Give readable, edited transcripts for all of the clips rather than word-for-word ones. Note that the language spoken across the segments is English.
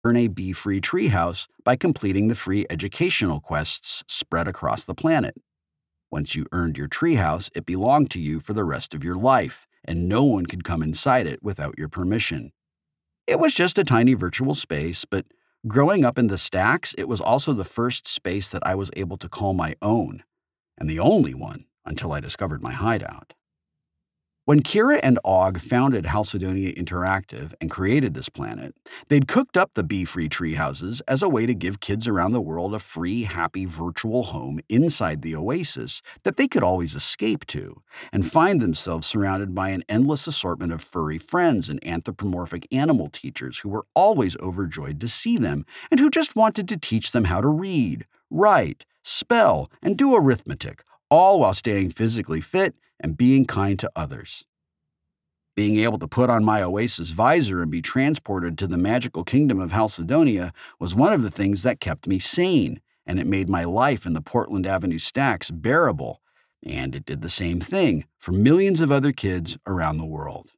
earn a bee-free treehouse by completing the free educational quests spread across the planet. Once you earned your treehouse, it belonged to you for the rest of your life, and no one could come inside it without your permission. It was just a tiny virtual space, but growing up in the stacks, it was also the first space that I was able to call my own, and the only one until I discovered my hideout. When Kira and Og founded Halcydonia Interactive and created this planet, they'd cooked up the bee-free treehouses as a way to give kids around the world a free, happy virtual home inside the oasis that they could always escape to and find themselves surrounded by an endless assortment of furry friends and anthropomorphic animal teachers who were always overjoyed to see them and who just wanted to teach them how to read, write, spell, and do arithmetic, all while staying physically fit and being kind to others. Being able to put on my Oasis visor and be transported to the magical kingdom of Halcydonia was one of the things that kept me sane, and it made my life in the Portland Avenue stacks bearable, and it did the same thing for millions of other kids around the world.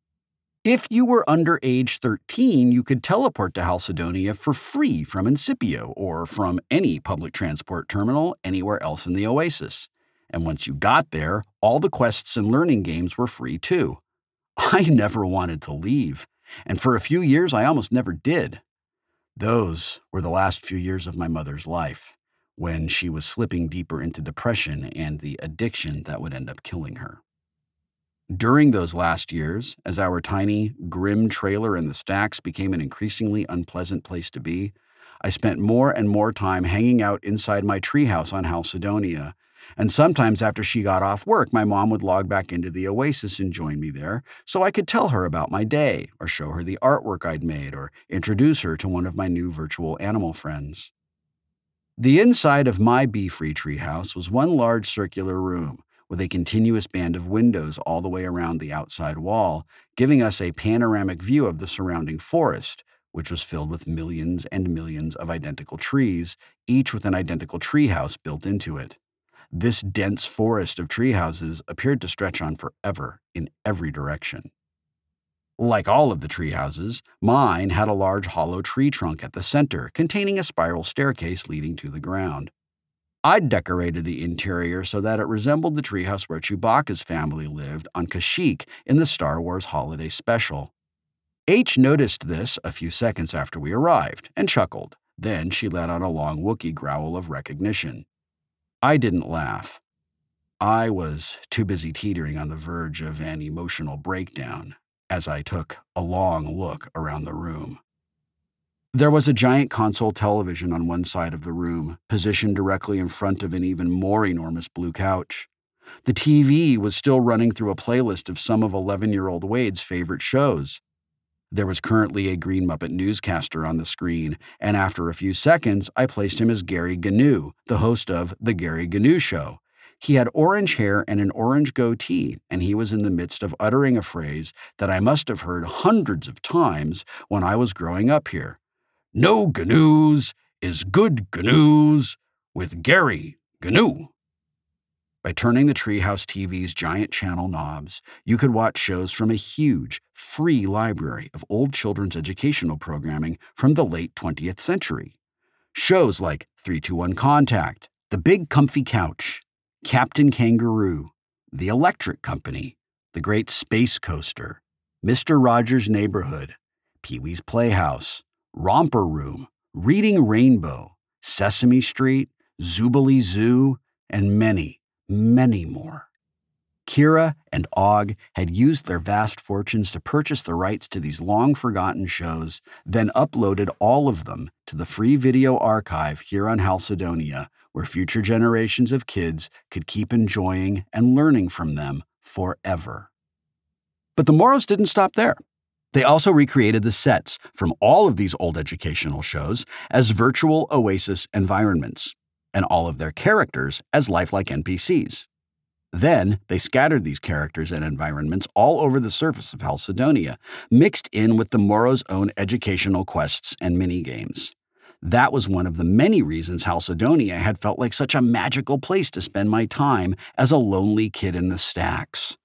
If you were under age 13, you could teleport to Halcydonia for free from Incipio or from any public transport terminal anywhere else in the Oasis. And once you got there, all the quests and learning games were free too. I never wanted to leave, and for a few years I almost never did. Those were the last few years of my mother's life, when she was slipping deeper into depression and the addiction that would end up killing her. During those last years, as our tiny, grim trailer in the stacks became an increasingly unpleasant place to be, I spent more and more time hanging out inside my treehouse on Halcydonia. And sometimes after she got off work, my mom would log back into the Oasis and join me there so I could tell her about my day or show her the artwork I'd made or introduce her to one of my new virtual animal friends. The inside of my bee-free treehouse was one large circular room with a continuous band of windows all the way around the outside wall, giving us a panoramic view of the surrounding forest, which was filled with millions and millions of identical trees, each with an identical treehouse built into it. This dense forest of treehouses appeared to stretch on forever in every direction. Like all of the treehouses, mine had a large hollow tree trunk at the center, containing a spiral staircase leading to the ground. I'd decorated the interior so that it resembled the treehouse where Chewbacca's family lived on Kashyyyk in the Star Wars Holiday Special. H noticed this a few seconds after we arrived and chuckled. Then she let out a long Wookiee growl of recognition. I didn't laugh. I was too busy teetering on the verge of an emotional breakdown as I took a long look around the room. There was a giant console television on one side of the room, positioned directly in front of an even more enormous blue couch. The TV was still running through a playlist of some of 11-year-old Wade's favorite shows. There was currently a Green Muppet newscaster on the screen, and after a few seconds, I placed him as Gary Gnu, the host of The Gary Gnu Show. He had orange hair and an orange goatee, and he was in the midst of uttering a phrase that I must have heard hundreds of times when I was growing up here. No Gnus is good Gnus with Gary Gnu. By turning the Treehouse TV's giant channel knobs, you could watch shows from a huge, free library of old children's educational programming from the late 20th century. Shows like 321 Contact, The Big Comfy Couch, Captain Kangaroo, The Electric Company, The Great Space Coaster, Mr. Rogers' Neighborhood, Pee-wee's Playhouse, Romper Room, Reading Rainbow, Sesame Street, Zoobilee Zoo, and many more. Kira and Og had used their vast fortunes to purchase the rights to these long-forgotten shows, then uploaded all of them to the free video archive here on Halcydonia, where future generations of kids could keep enjoying and learning from them forever. But the Moros didn't stop there. They also recreated the sets from all of these old educational shows as virtual Oasis environments, and all of their characters as lifelike NPCs. Then, they scattered these characters and environments all over the surface of Halcydonia, mixed in with the Moros' own educational quests and minigames. That was one of the many reasons Halcydonia had felt like such a magical place to spend my time as a lonely kid in the stacks.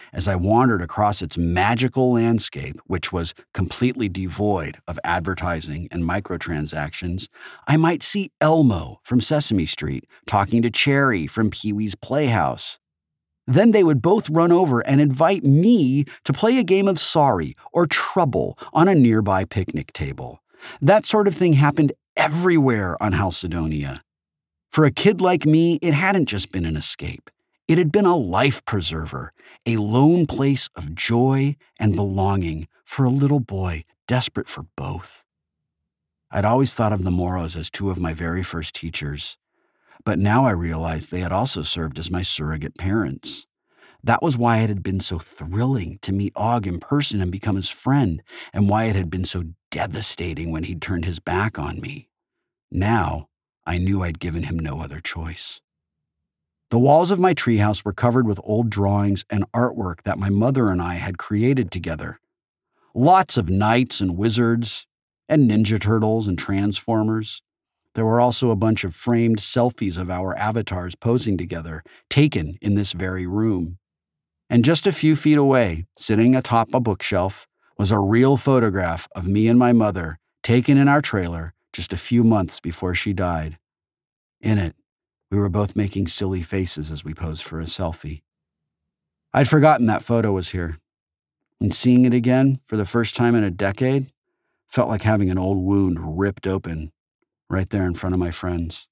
As I wandered across its magical landscape, which was completely devoid of advertising and microtransactions, I might see Elmo from Sesame Street talking to Cherry from Pee-wee's Playhouse. Then they would both run over and invite me to play a game of Sorry or Trouble on a nearby picnic table. That sort of thing happened everywhere on Halcydonia. For a kid like me, it hadn't just been an escape. It had been a life preserver, a lone place of joy and belonging for a little boy desperate for both. I'd always thought of the Moros as two of my very first teachers, but now I realized they had also served as my surrogate parents. That was why it had been so thrilling to meet Og in person and become his friend, and why it had been so devastating when he'd turned his back on me. Now, I knew I'd given him no other choice. The walls of my treehouse were covered with old drawings and artwork that my mother and I had created together. Lots of knights and wizards, and Ninja Turtles and Transformers. There were also a bunch of framed selfies of our avatars posing together, taken in this very room. And just a few feet away, sitting atop a bookshelf, was a real photograph of me and my mother, taken in our trailer just a few months before she died. In it, we were both making silly faces as we posed for a selfie. I'd forgotten that photo was here, and seeing it again for the first time in a decade felt like having an old wound ripped open right there in front of my friends.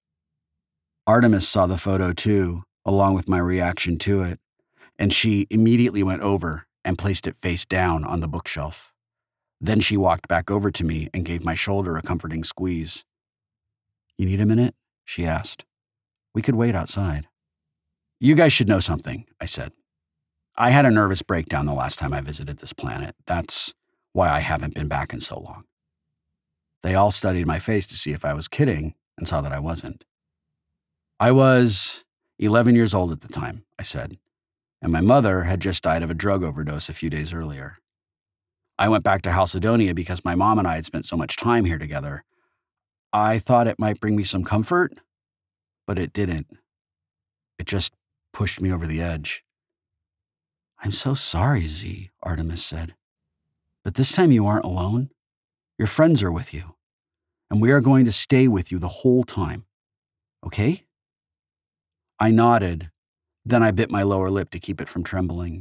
Artemis saw the photo too, along with my reaction to it, and she immediately went over and placed it face down on the bookshelf. Then she walked back over to me and gave my shoulder a comforting squeeze. "You need a minute?" she asked. "We could wait outside." "You guys should know something," I said. "I had a nervous breakdown the last time I visited this planet. That's why I haven't been back in so long." They all studied my face to see if I was kidding and saw that I wasn't. "I was 11 years old at the time," I said, "and my mother had just died of a drug overdose a few days earlier. I went back to Halcydonia because my mom and I had spent so much time here together. I thought it might bring me some comfort, but it didn't. It just pushed me over the edge." "I'm so sorry, Z," Artemis said. "But this time you aren't alone. Your friends are with you, and we are going to stay with you the whole time. Okay?" I nodded, then I bit my lower lip to keep it from trembling.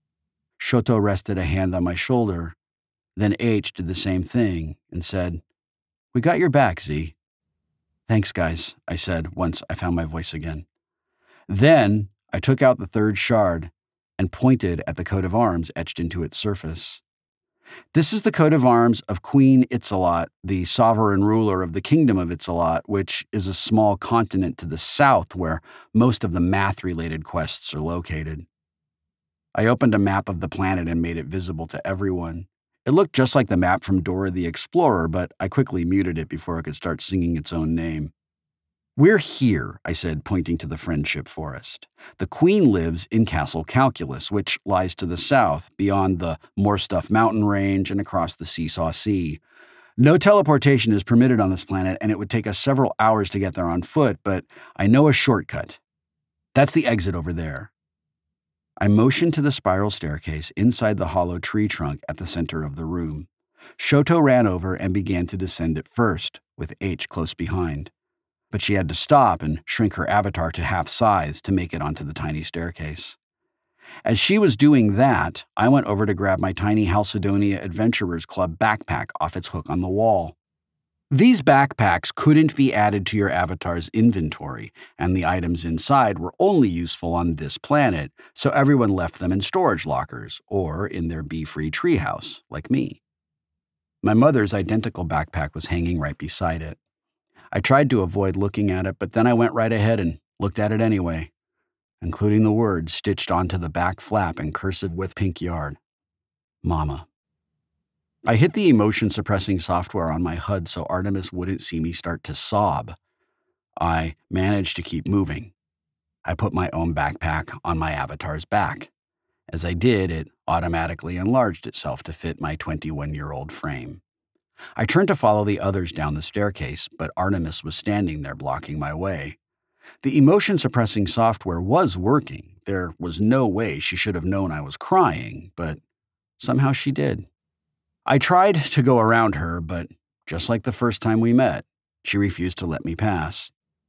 Shoto rested a hand on my shoulder, then H did the same thing and said, "We got your back, Z." "Thanks, guys," I said once I found my voice again. Then I took out the third shard and pointed at the coat of arms etched into its surface. This is the coat of arms of Queen Itzalot, the sovereign ruler of the Kingdom of Itzalot, which is a small continent to the south where most of the math-related quests are located. I opened a map of the planet and made it visible to everyone. It looked just like the map from Dora the Explorer, but I quickly muted it before it could start singing its own name. "We're here," I said, pointing to the Friendship Forest. "The Queen lives in Castle Calculus, which lies to the south, beyond the Moorstuff mountain range and across the Seesaw Sea. No teleportation is permitted on this planet, and it would take us several hours to get there on foot, but I know a shortcut. That's the exit over there." I motioned to the spiral staircase inside the hollow tree trunk at the center of the room. Shoto ran over and began to descend it first, with H close behind. But she had to stop and shrink her avatar to half size to make it onto the tiny staircase. As she was doing that, I went over to grab my tiny Halcydonia Adventurers Club backpack off its hook on the wall. These backpacks couldn't be added to your avatar's inventory, and the items inside were only useful on this planet, so everyone left them in storage lockers or in their bee-free treehouse, like me. My mother's identical backpack was hanging right beside it. I tried to avoid looking at it, but then I went right ahead and looked at it anyway, including the words stitched onto the back flap in cursive with pink yard. Mama. I hit the emotion-suppressing software on my HUD so Artemis wouldn't see me start to sob. I managed to keep moving. I put my own backpack on my avatar's back. As I did, it automatically enlarged itself to fit my 21-year-old frame. I turned to follow the others down the staircase, but Artemis was standing there blocking my way. The emotion-suppressing software was working. There was no way she should have known I was crying, but somehow she did. I tried to go around her, but just like the first time we met, she refused to let me pass.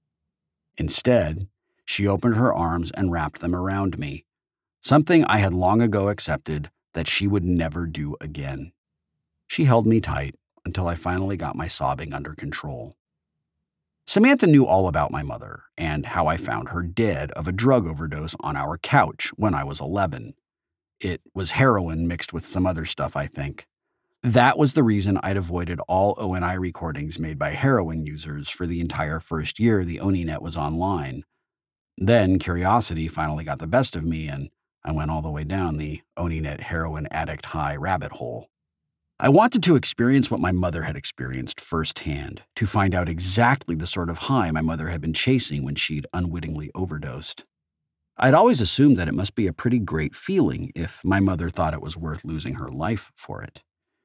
Instead, she opened her arms and wrapped them around me, something I had long ago accepted that she would never do again. She held me tight until I finally got my sobbing under control. Samantha knew all about my mother and how I found her dead of a drug overdose on our couch when I was 11. It was heroin mixed with some other stuff, I think. That was the reason I'd avoided all ONI recordings made by heroin users for the entire first year the OniNet was online. Then curiosity finally got the best of me, and I went all the way down the OniNet heroin addict high rabbit hole. I wanted to experience what my mother had experienced firsthand, to find out exactly the sort of high my mother had been chasing when she'd unwittingly overdosed. I'd always assumed that it must be a pretty great feeling if my mother thought it was worth losing her life for it.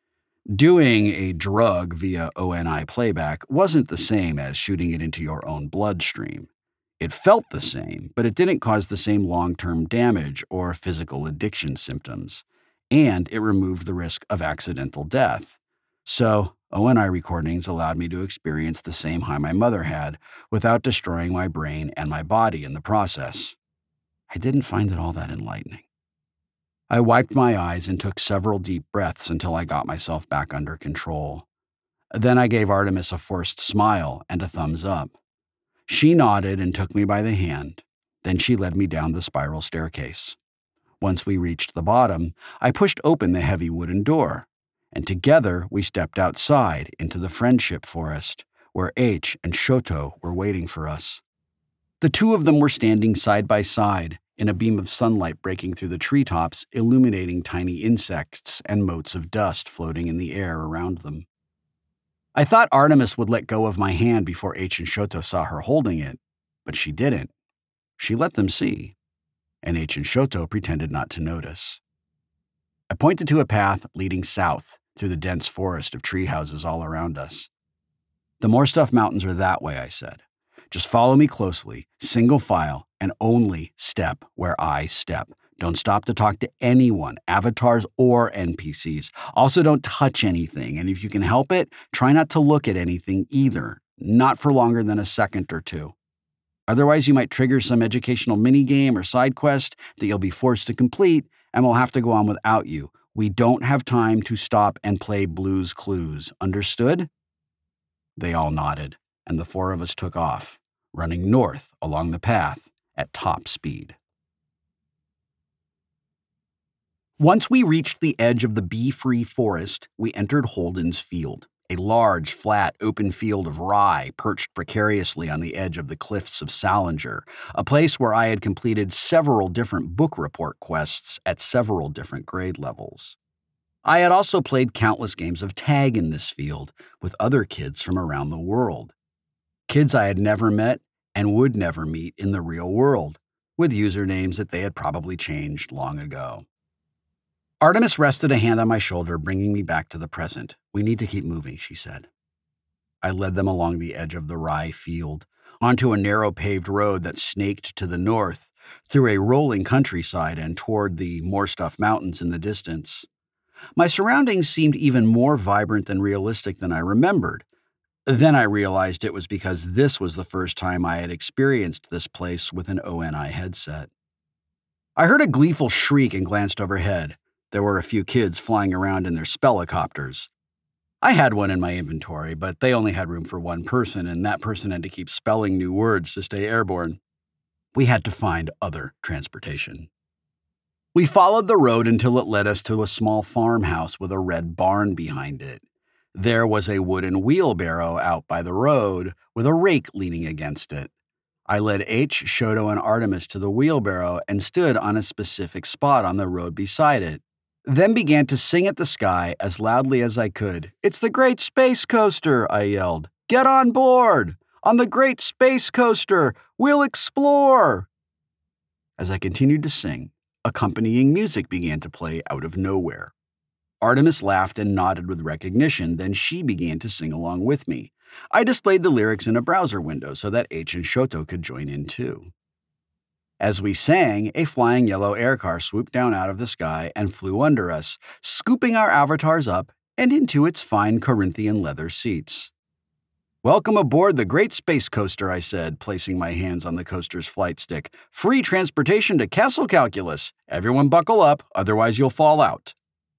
Doing a drug via ONI playback wasn't the same as shooting it into your own bloodstream. It felt the same, but it didn't cause the same long-term damage or physical addiction symptoms, and it removed the risk of accidental death. So, ONI recordings allowed me to experience the same high my mother had without destroying my brain and my body in the process. I didn't find it all that enlightening. I wiped my eyes and took several deep breaths until I got myself back under control. Then I gave Artemis a forced smile and a thumbs up. She nodded and took me by the hand. Then she led me down the spiral staircase. Once we reached the bottom, I pushed open the heavy wooden door, and together we stepped outside into the Friendship Forest, where H and Shoto were waiting for us. The two of them were standing side by side, in a beam of sunlight breaking through the treetops, illuminating tiny insects and motes of dust floating in the air around them. I thought Artemis would let go of my hand before H and Shoto saw her holding it, but she didn't. She let them see, and H and Shoto pretended not to notice. I pointed to a path leading south through the dense forest of tree houses all around us. The Moorstuff Mountains are that way, I said. Just follow me closely, single file, and only step where I step. Don't stop to talk to anyone, avatars or NPCs. Also, don't touch anything, and if you can help it, try not to look at anything either, not for longer than a second or two. Otherwise, you might trigger some educational minigame or side quest that you'll be forced to complete, and we'll have to go on without you. We don't have time to stop and play Blue's Clues. Understood? They all nodded, and the four of us took off, running north along the path at top speed. Once we reached the edge of the bee-free forest, we entered Holden's Field, a large, flat, open field of rye perched precariously on the edge of the cliffs of Salinger, a place where I had completed several different book report quests at several different grade levels. I had also played countless games of tag in this field with other kids from around the world. Kids I had never met and would never meet in the real world, with usernames that they had probably changed long ago. Artemis rested a hand on my shoulder, bringing me back to the present. We need to keep moving, she said. I led them along the edge of the rye field, onto a narrow paved road that snaked to the north, through a rolling countryside and toward the Moorstuff Mountains in the distance. My surroundings seemed even more vibrant and realistic than I remembered. Then I realized it was because this was the first time I had experienced this place with an ONI headset. I heard a gleeful shriek and glanced overhead. There were a few kids flying around in their spellicopters. I had one in my inventory, but they only had room for one person, and that person had to keep spelling new words to stay airborne. We had to find other transportation. We followed the road until it led us to a small farmhouse with a red barn behind it. There was a wooden wheelbarrow out by the road with a rake leaning against it. I led H, Shoto, and Artemis to the wheelbarrow and stood on a specific spot on the road beside it, then began to sing at the sky as loudly as I could. "It's the Great Space Coaster," I yelled. "Get on board! On the Great Space Coaster! We'll explore!" As I continued to sing, accompanying music began to play out of nowhere. Artemis laughed and nodded with recognition, then she began to sing along with me. I displayed the lyrics in a browser window so that H and Shoto could join in too. As we sang, a flying yellow aircar swooped down out of the sky and flew under us, scooping our avatars up and into its fine Corinthian leather seats. "Welcome aboard the Great Space Coaster," I said, placing my hands on the coaster's flight stick. "Free transportation to Castle Calculus. Everyone buckle up, otherwise you'll fall out."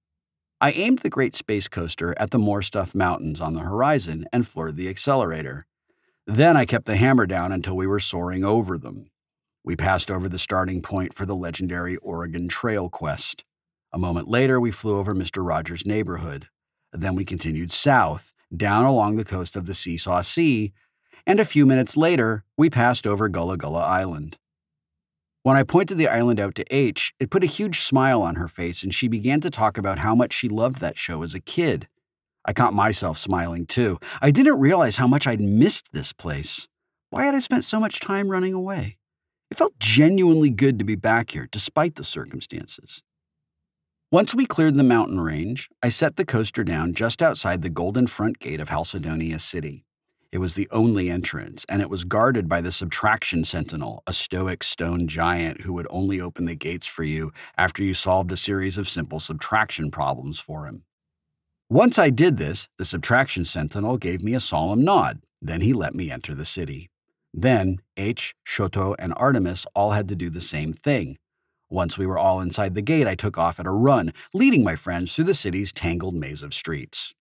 I aimed the Great Space Coaster at the Moorstuff Mountains on the horizon and floored the accelerator. Then I kept the hammer down until we were soaring over them. We passed over the starting point for the legendary Oregon Trail quest. A moment later, we flew over Mr. Rogers' neighborhood. Then we continued south, down along the coast of the Seesaw Sea, and a few minutes later, we passed over Gullah Gullah Island. When I pointed the island out to H, it put a huge smile on her face, and she began to talk about how much she loved that show as a kid. I caught myself smiling too. I didn't realize how much I'd missed this place. Why had I spent so much time running away? It felt genuinely good to be back here, despite the circumstances. Once we cleared the mountain range, I set the coaster down just outside the golden front gate of Halcydonia City. It was the only entrance, and it was guarded by the Subtraction Sentinel, a stoic stone giant who would only open the gates for you after you solved a series of simple subtraction problems for him. Once I did this, the Subtraction Sentinel gave me a solemn nod. Then he let me enter the city. Then, H, Shoto, and Artemis all had to do the same thing. Once we were all inside the gate, I took off at a run, leading my friends through the city's tangled maze of streets.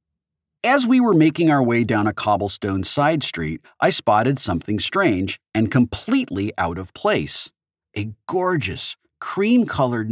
As we were making our way down a cobblestone side street, I spotted something strange and completely out of place. A gorgeous, cream-colored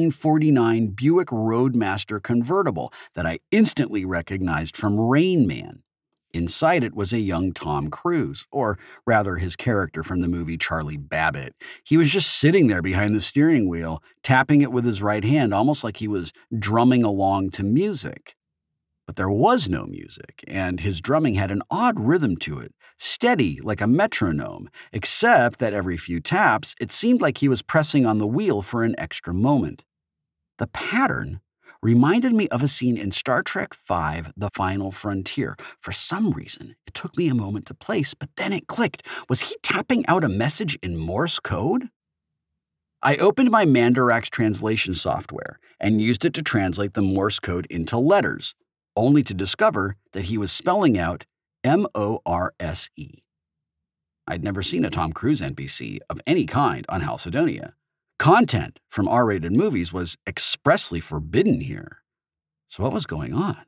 1949 Buick Roadmaster convertible that I instantly recognized from Rain Man. Inside it was a young Tom Cruise, or rather his character from the movie Charlie Babbitt. He was just sitting there behind the steering wheel, tapping it with his right hand, almost like he was drumming along to music. But there was no music, and his drumming had an odd rhythm to it, steady like a metronome, except that every few taps, it seemed like he was pressing on the wheel for an extra moment. The pattern reminded me of a scene in Star Trek V, The Final Frontier. For some reason, it took me a moment to place, but then it clicked. Was he tapping out a message in Morse code? I opened my Mandarax translation software and used it to translate the Morse code into letters, only to discover that he was spelling out Morse. I'd never seen a Tom Cruise NPC of any kind on Halcydonia. Content from R-rated movies was expressly forbidden here. So what was going on?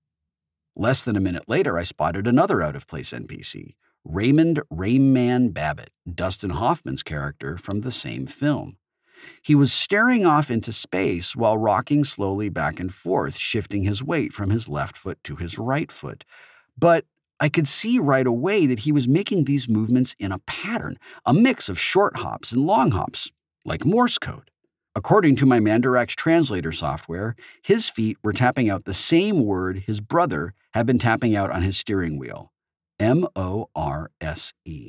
Less than a minute later, I spotted another out-of-place NPC, Raymond Rainman Babbitt, Dustin Hoffman's character from the same film. He was staring off into space while rocking slowly back and forth, shifting his weight from his left foot to his right foot. But I could see right away that he was making these movements in a pattern, a mix of short hops and long hops, like Morse code. According to my Mandarax translator software, his feet were tapping out the same word his brother had been tapping out on his steering wheel, Morse.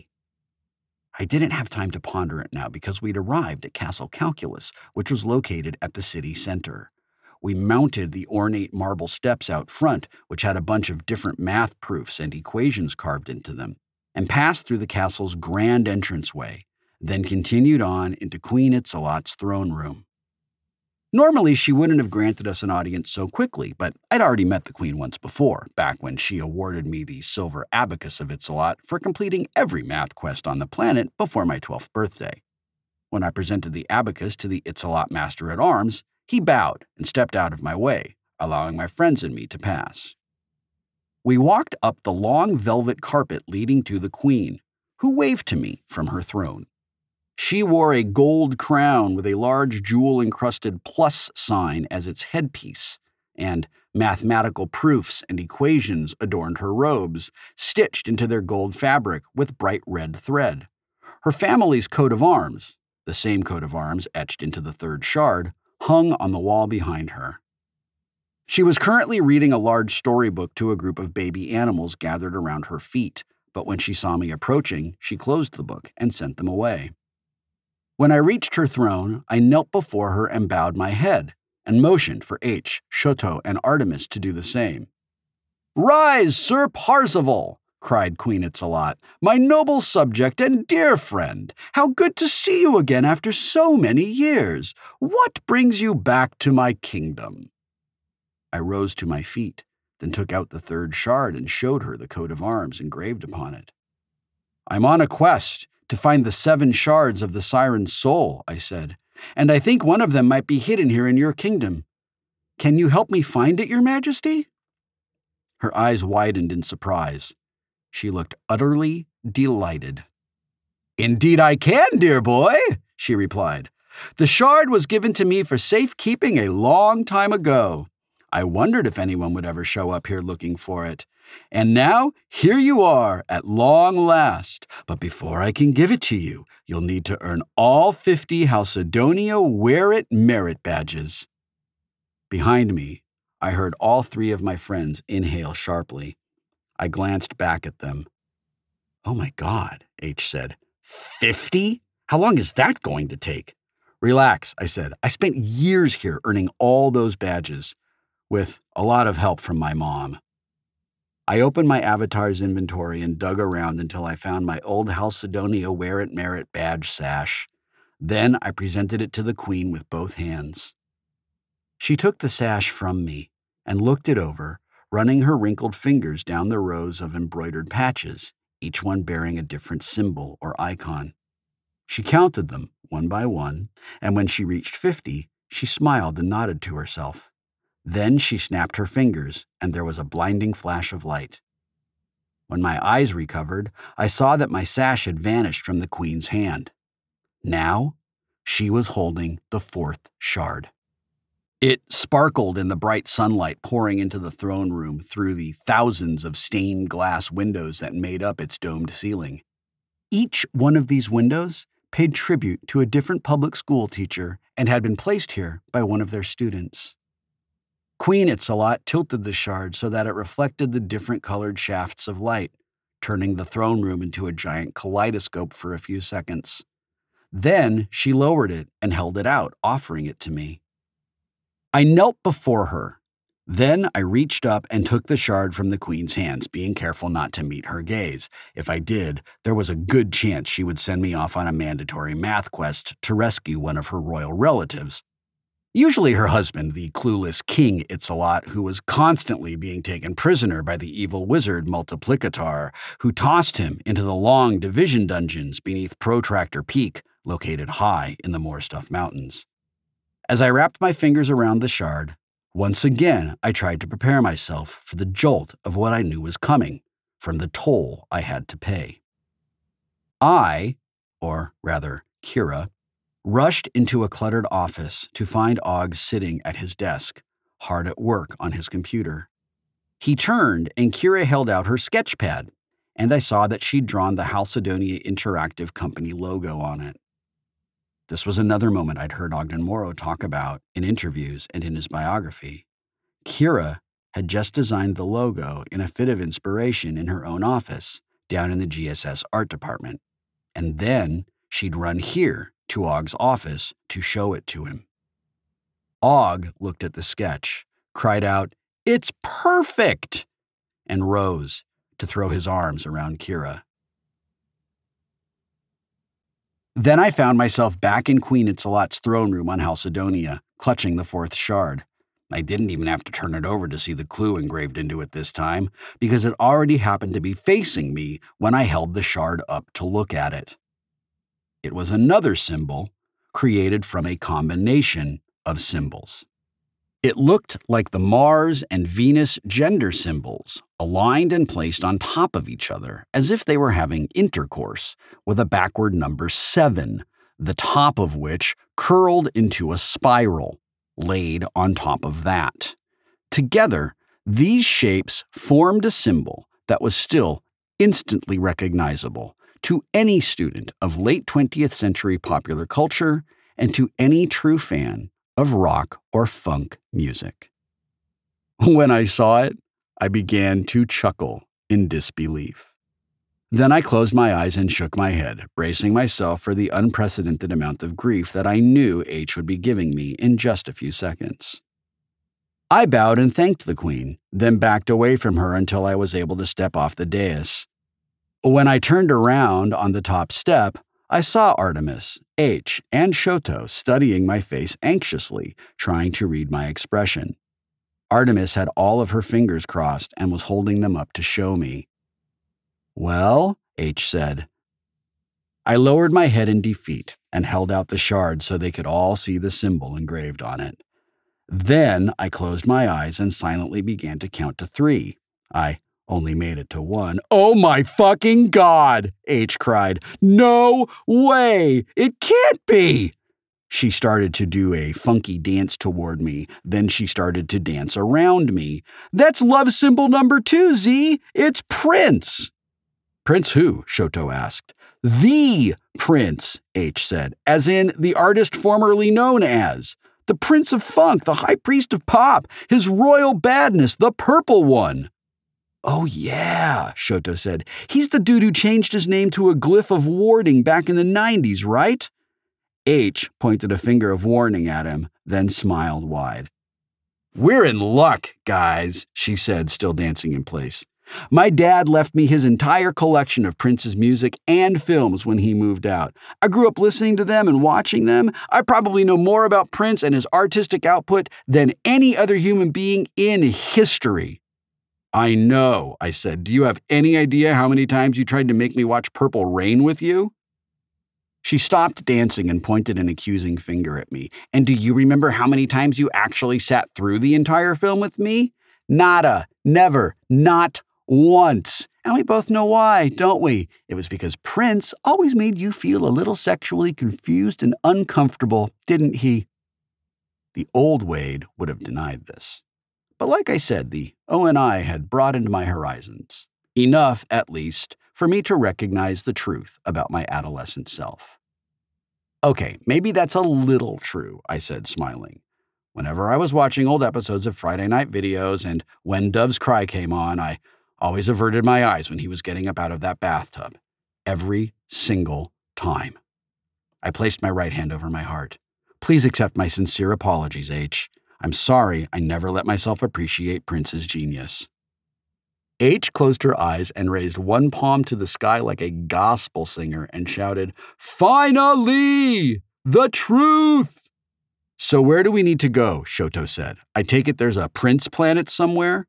I didn't have time to ponder it now because we'd arrived at Castle Calculus, which was located at the city center. We mounted the ornate marble steps out front, which had a bunch of different math proofs and equations carved into them, and passed through the castle's grand entranceway, then continued on into Queen Itzalot's throne room. Normally, she wouldn't have granted us an audience so quickly, but I'd already met the Queen once before, back when she awarded me the Silver Abacus of Itzalot for completing every math quest on the planet before my 12th birthday. When I presented the abacus to the Itzalot Master-at-Arms, he bowed and stepped out of my way, allowing my friends and me to pass. We walked up the long velvet carpet leading to the Queen, who waved to me from her throne. She wore a gold crown with a large jewel-encrusted plus sign as its headpiece, and mathematical proofs and equations adorned her robes, stitched into their gold fabric with bright red thread. Her family's coat of arms, the same coat of arms etched into the third shard, hung on the wall behind her. She was currently reading a large storybook to a group of baby animals gathered around her feet, but when she saw me approaching, she closed the book and sent them away. When I reached her throne, I knelt before her and bowed my head, and motioned for H, Shoto, and Artemis to do the same. "Rise, Sir Parzival!" cried Queen Itzalot. "My noble subject and dear friend, how good to see you again after so many years. What brings you back to my kingdom?" I rose to my feet, then took out the third shard and showed her the coat of arms engraved upon it. "I'm on a quest to find the 7 shards of the Siren's soul," I said, "and I think one of them might be hidden here in your kingdom. Can you help me find it, Your Majesty?" Her eyes widened in surprise. She looked utterly delighted. "Indeed I can, dear boy," she replied. "The shard was given to me for safekeeping a long time ago. I wondered if anyone would ever show up here looking for it. And now, here you are, at long last. But before I can give it to you, you'll need to earn all 50 Halcydonia Wear-It Merit Badges." Behind me, I heard all 3 of my friends inhale sharply. I glanced back at them. "Oh my God," H said. 50? How long is that going to take?" "Relax," I said. "I spent years here earning all those badges, with a lot of help from my mom." I opened my avatar's inventory and dug around until I found my old Halcydonia Wear-It Merit badge sash. Then I presented it to the Queen with both hands. She took the sash from me and looked it over, running her wrinkled fingers down the rows of embroidered patches, each one bearing a different symbol or icon. She counted them one by one, and when she reached 50, she smiled and nodded to herself. Then she snapped her fingers, and there was a blinding flash of light. When my eyes recovered, I saw that my sash had vanished from the Queen's hand. Now, she was holding the 4th shard. It sparkled in the bright sunlight pouring into the throne room through the thousands of stained glass windows that made up its domed ceiling. Each one of these windows paid tribute to a different public school teacher and had been placed here by one of their students. Queen Itzalot tilted the shard so that it reflected the different colored shafts of light, turning the throne room into a giant kaleidoscope for a few seconds. Then she lowered it and held it out, offering it to me. I knelt before her. Then I reached up and took the shard from the Queen's hands, being careful not to meet her gaze. If I did, there was a good chance she would send me off on a mandatory math quest to rescue one of her royal relatives. Usually her husband, the clueless King Itzalot, who was constantly being taken prisoner by the evil wizard Multiplicatar, who tossed him into the long division dungeons beneath Protractor Peak, located high in the Moorstuff Mountains. As I wrapped my fingers around the shard, once again I tried to prepare myself for the jolt of what I knew was coming, from the toll I had to pay. I, or rather Kira, rushed into a cluttered office to find Ogg sitting at his desk, hard at work on his computer. He turned and Kira held out her sketch pad, and I saw that she'd drawn the Halcydonia Interactive Company logo on it. This was another moment I'd heard Ogden Morrow talk about in interviews and in his biography. Kira had just designed the logo in a fit of inspiration in her own office, down in the GSS art department, and then she'd run here to Ogg's office to show it to him. Ogg looked at the sketch, cried out, "It's perfect!" and rose to throw his arms around Kira. Then I found myself back in Queen Itzalot's throne room on Halcydonia, clutching the 4th shard. I didn't even have to turn it over to see the clue engraved into it this time, because it already happened to be facing me when I held the shard up to look at it. It was another symbol created from a combination of symbols. It looked like the Mars and Venus gender symbols, aligned and placed on top of each other, as if they were having intercourse, with a backward number 7, the top of which curled into a spiral, laid on top of that. Together, these shapes formed a symbol that was still instantly recognizable to any student of late 20th century popular culture and to any true fan of rock or funk music. When I saw it, I began to chuckle in disbelief. Then I closed my eyes and shook my head, bracing myself for the unprecedented amount of grief that I knew H would be giving me in just a few seconds. I bowed and thanked the Queen, then backed away from her until I was able to step off the dais. When I turned around on the top step, I saw Artemis, H, and Shoto studying my face anxiously, trying to read my expression. Artemis had all of her fingers crossed and was holding them up to show me. "Well?" H said. I lowered my head in defeat and held out the shard so they could all see the symbol engraved on it. Then I closed my eyes and silently began to count to 3. I only made it to 1. "Oh my fucking God!" H cried. "No way! It can't be!" She started to do a funky dance toward me. Then she started to dance around me. "That's love symbol number 2, Z! It's Prince!" "Prince who?" Shoto asked. "The Prince," H said, "as in the artist formerly known as. The Prince of Funk, the High Priest of Pop, his royal badness, the purple one." "Oh yeah," Shoto said. "He's the dude who changed his name to a glyph of warning back in the 90s, right?" H pointed a finger of warning at him, then smiled wide. "We're in luck, guys," she said, still dancing in place. "My dad left me his entire collection of Prince's music and films when he moved out. I grew up listening to them and watching them. I probably know more about Prince and his artistic output than any other human being in history." "I know," I said. "Do you have any idea how many times you tried to make me watch Purple Rain with you?" She stopped dancing and pointed an accusing finger at me. "And do you remember how many times you actually sat through the entire film with me?" "Nada. Never. Not once. And we both know why, don't we? It was because Prince always made you feel a little sexually confused and uncomfortable, didn't he?" The old Wade would have denied this. But like I said, the O&I had broadened my horizons. Enough, at least, for me to recognize the truth about my adolescent self. "Okay, maybe that's a little true," I said, smiling. Whenever I was watching old episodes of Friday Night Videos and When Doves Cry came on, I always averted my eyes when he was getting up out of that bathtub. Every single time. I placed my right hand over my heart. "Please accept my sincere apologies, H. I'm sorry I never let myself appreciate Prince's genius." H closed her eyes and raised one palm to the sky like a gospel singer and shouted, "Finally! The truth!" "So where do we need to go?" Shoto said. "I take it there's a Prince planet somewhere?"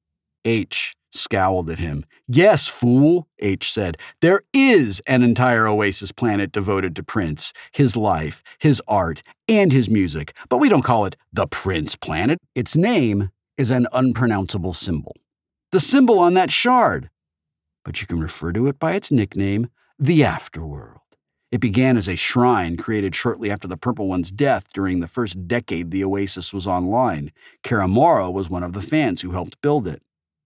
H scowled at him. "Yes, fool," H said. "There is an entire Oasis planet devoted to Prince, his life, his art, and his music, but we don't call it the Prince planet. Its name is an unpronounceable symbol. The symbol on that shard. But you can refer to it by its nickname, the Afterworld. It began as a shrine created shortly after the Purple One's death during the first decade the Oasis was online. Karamora was one of the fans who helped build it."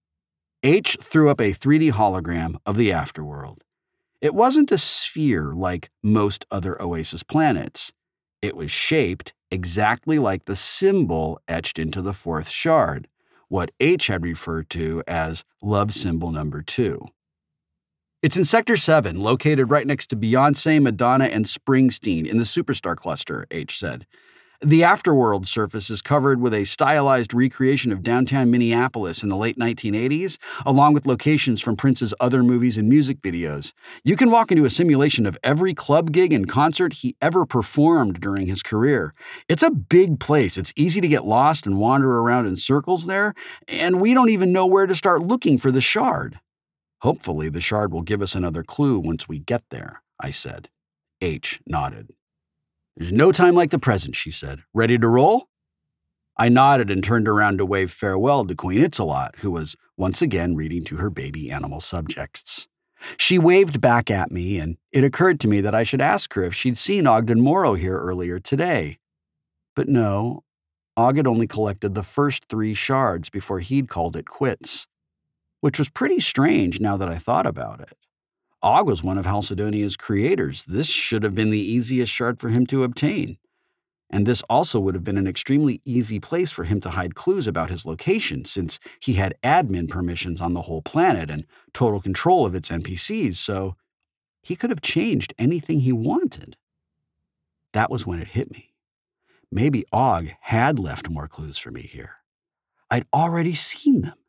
H threw up a 3D hologram of the Afterworld. It wasn't a sphere like most other Oasis planets. It was shaped exactly like the symbol etched into the 4th shard, what H had referred to as love symbol number 2. "It's in Sector 7, located right next to Beyoncé, Madonna, and Springsteen in the Superstar Cluster," H said. "The Afterworld surface is covered with a stylized recreation of downtown Minneapolis in the late 1980s, along with locations from Prince's other movies and music videos. You can walk into a simulation of every club gig and concert he ever performed during his career. It's a big place. It's easy to get lost and wander around in circles there, and we don't even know where to start looking for the shard." "Hopefully the shard will give us another clue once we get there," I said. H nodded. "There's no time like the present," she said. "Ready to roll?" I nodded and turned around to wave farewell to Queen Itzalot, who was once again reading to her baby animal subjects. She waved back at me, and it occurred to me that I should ask her if she'd seen Ogden Morrow here earlier today. But no, Og had only collected the first 3 shards before he'd called it quits, which was pretty strange now that I thought about it. Og was one of Halcedonia's creators. This should have been the easiest shard for him to obtain. And this also would have been an extremely easy place for him to hide clues about his location, since he had admin permissions on the whole planet and total control of its NPCs, so he could have changed anything he wanted. That was when it hit me. Maybe Og had left more clues for me here. I'd already seen them.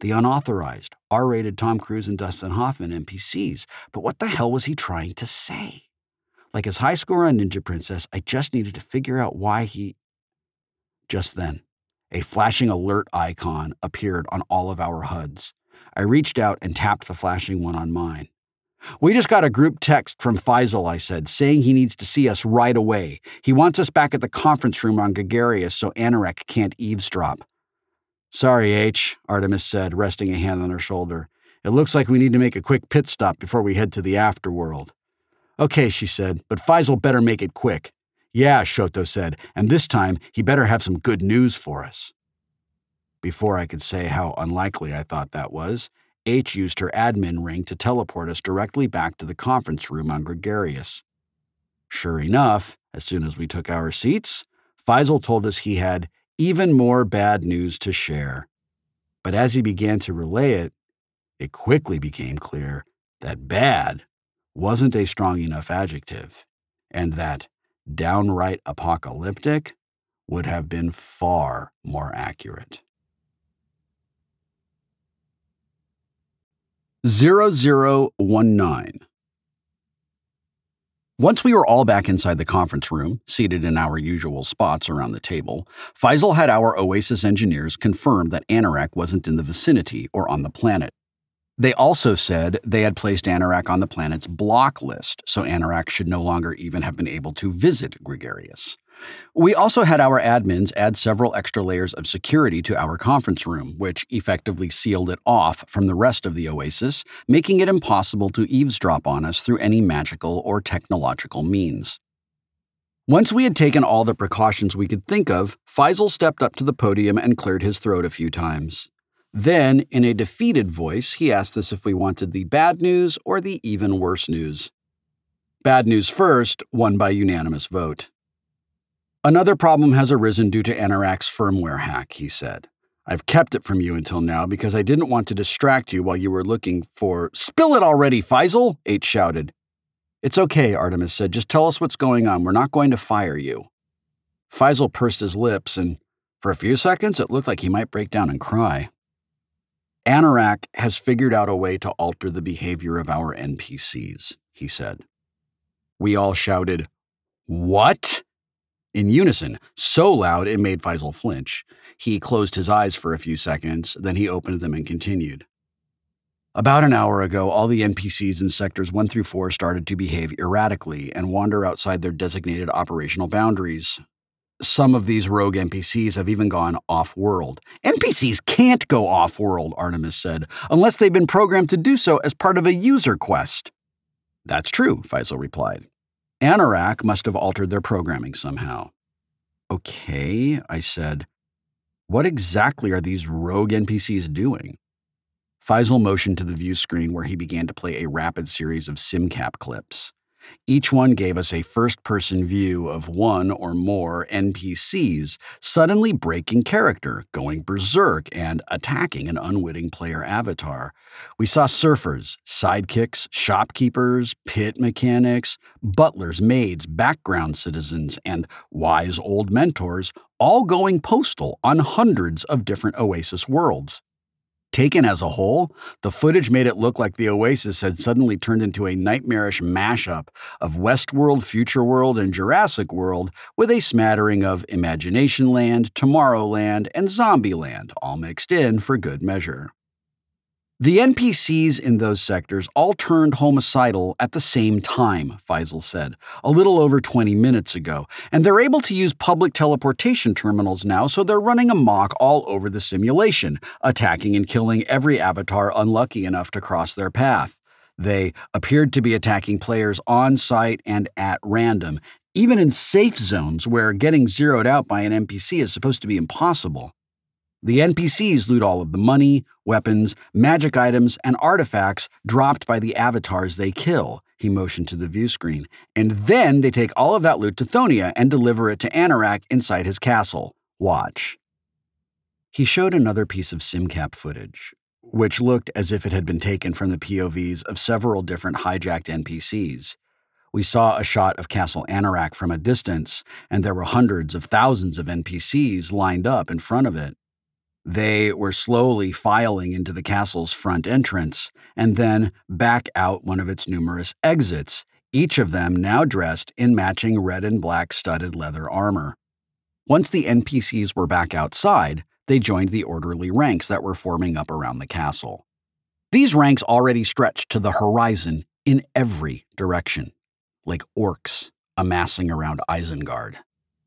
the unauthorized, R-rated Tom Cruise and Dustin Hoffman NPCs. But what the hell was he trying to say? Like his high score on Ninja Princess, I just needed to figure out why he... Just then, a flashing alert icon appeared on all of our HUDs. I reached out and tapped the flashing one on mine. "We just got a group text from Faisal," I said, "saying he needs to see us right away. He wants us back at the conference room on Gregarious so Anorak can't eavesdrop." "Sorry, H," Artemis said, resting a hand on her shoulder. "It looks like we need to make a quick pit stop before we head to the afterworld." "Okay," she said, "but Faisal better make it quick." "Yeah," Shoto said, "and this time he better have some good news for us." Before I could say how unlikely I thought that was, H used her admin ring to teleport us directly back to the conference room on Gregarious. Sure enough, as soon as we took our seats, Faisal told us he had even more bad news to share. But as he began to relay it, it quickly became clear that bad wasn't a strong enough adjective, and that downright apocalyptic would have been far more accurate. 0019. Once we were all back inside the conference room, seated in our usual spots around the table, Faisal had our Oasis engineers confirm that Anorak wasn't in the vicinity or on the planet. They also said they had placed Anorak on the planet's block list, so Anorak should no longer even have been able to visit Gregarious. We also had our admins add several extra layers of security to our conference room, which effectively sealed it off from the rest of the Oasis, making it impossible to eavesdrop on us through any magical or technological means. Once we had taken all the precautions we could think of, Faisal stepped up to the podium and cleared his throat a few times. Then, in a defeated voice, he asked us if we wanted the bad news or the even worse news. Bad news first, won by unanimous vote. "Another problem has arisen due to Anorak's firmware hack," he said. "I've kept it from you until now because I didn't want to distract you while you were looking for—" "Spill it already, Faisal!" H shouted. "It's okay," Artemis said. "Just tell us what's going on. We're not going to fire you." Faisal pursed his lips, and for a few seconds it looked like he might break down and cry. "Anorak has figured out a way to alter the behavior of our NPCs," he said. We all shouted, "What?" in unison, so loud it made Faisal flinch. He closed his eyes for a few seconds, then he opened them and continued. "About an hour ago, all the NPCs in Sectors 1 through 4 started to behave erratically and wander outside their designated operational boundaries. Some of these rogue NPCs have even gone off-world." "NPCs can't go off-world," Artemis said, "unless they've been programmed to do so as part of a user quest." "That's true," Faisal replied. "Anorak must have altered their programming somehow." "Okay," I said. "What exactly are these rogue NPCs doing?" Faisal motioned to the view screen where he began to play a rapid series of SimCap clips. Each one gave us a first-person view of one or more NPCs suddenly breaking character, going berserk, and attacking an unwitting player avatar. We saw surfers, sidekicks, shopkeepers, pit mechanics, butlers, maids, background citizens, and wise old mentors, all going postal on hundreds of different Oasis worlds. Taken as a whole, the footage made it look like the Oasis had suddenly turned into a nightmarish mashup of Westworld, Future World, and Jurassic World with a smattering of Imagination Land, Tomorrowland, and Zombieland, all mixed in for good measure. The NPCs in those sectors all turned homicidal at the same time, Faisal said, a little over 20 minutes ago, and they're able to use public teleportation terminals now, so they're running amok all over the simulation, attacking and killing every avatar unlucky enough to cross their path. They appeared to be attacking players on site and at random, even in safe zones where getting zeroed out by an NPC is supposed to be impossible. The NPCs loot all of the money, weapons, magic items, and artifacts dropped by the avatars they kill, he motioned to the view screen, and then they take all of that loot to Thonia and deliver it to Anorak inside his castle. Watch. He showed another piece of SimCap footage, which looked as if it had been taken from the POVs of several different hijacked NPCs. We saw a shot of Castle Anorak from a distance, and there were hundreds of thousands of NPCs lined up in front of it. They were slowly filing into the castle's front entrance and then back out one of its numerous exits, each of them now dressed in matching red and black studded leather armor. Once the NPCs were back outside, they joined the orderly ranks that were forming up around the castle. These ranks already stretched to the horizon in every direction, like orcs amassing around Isengard.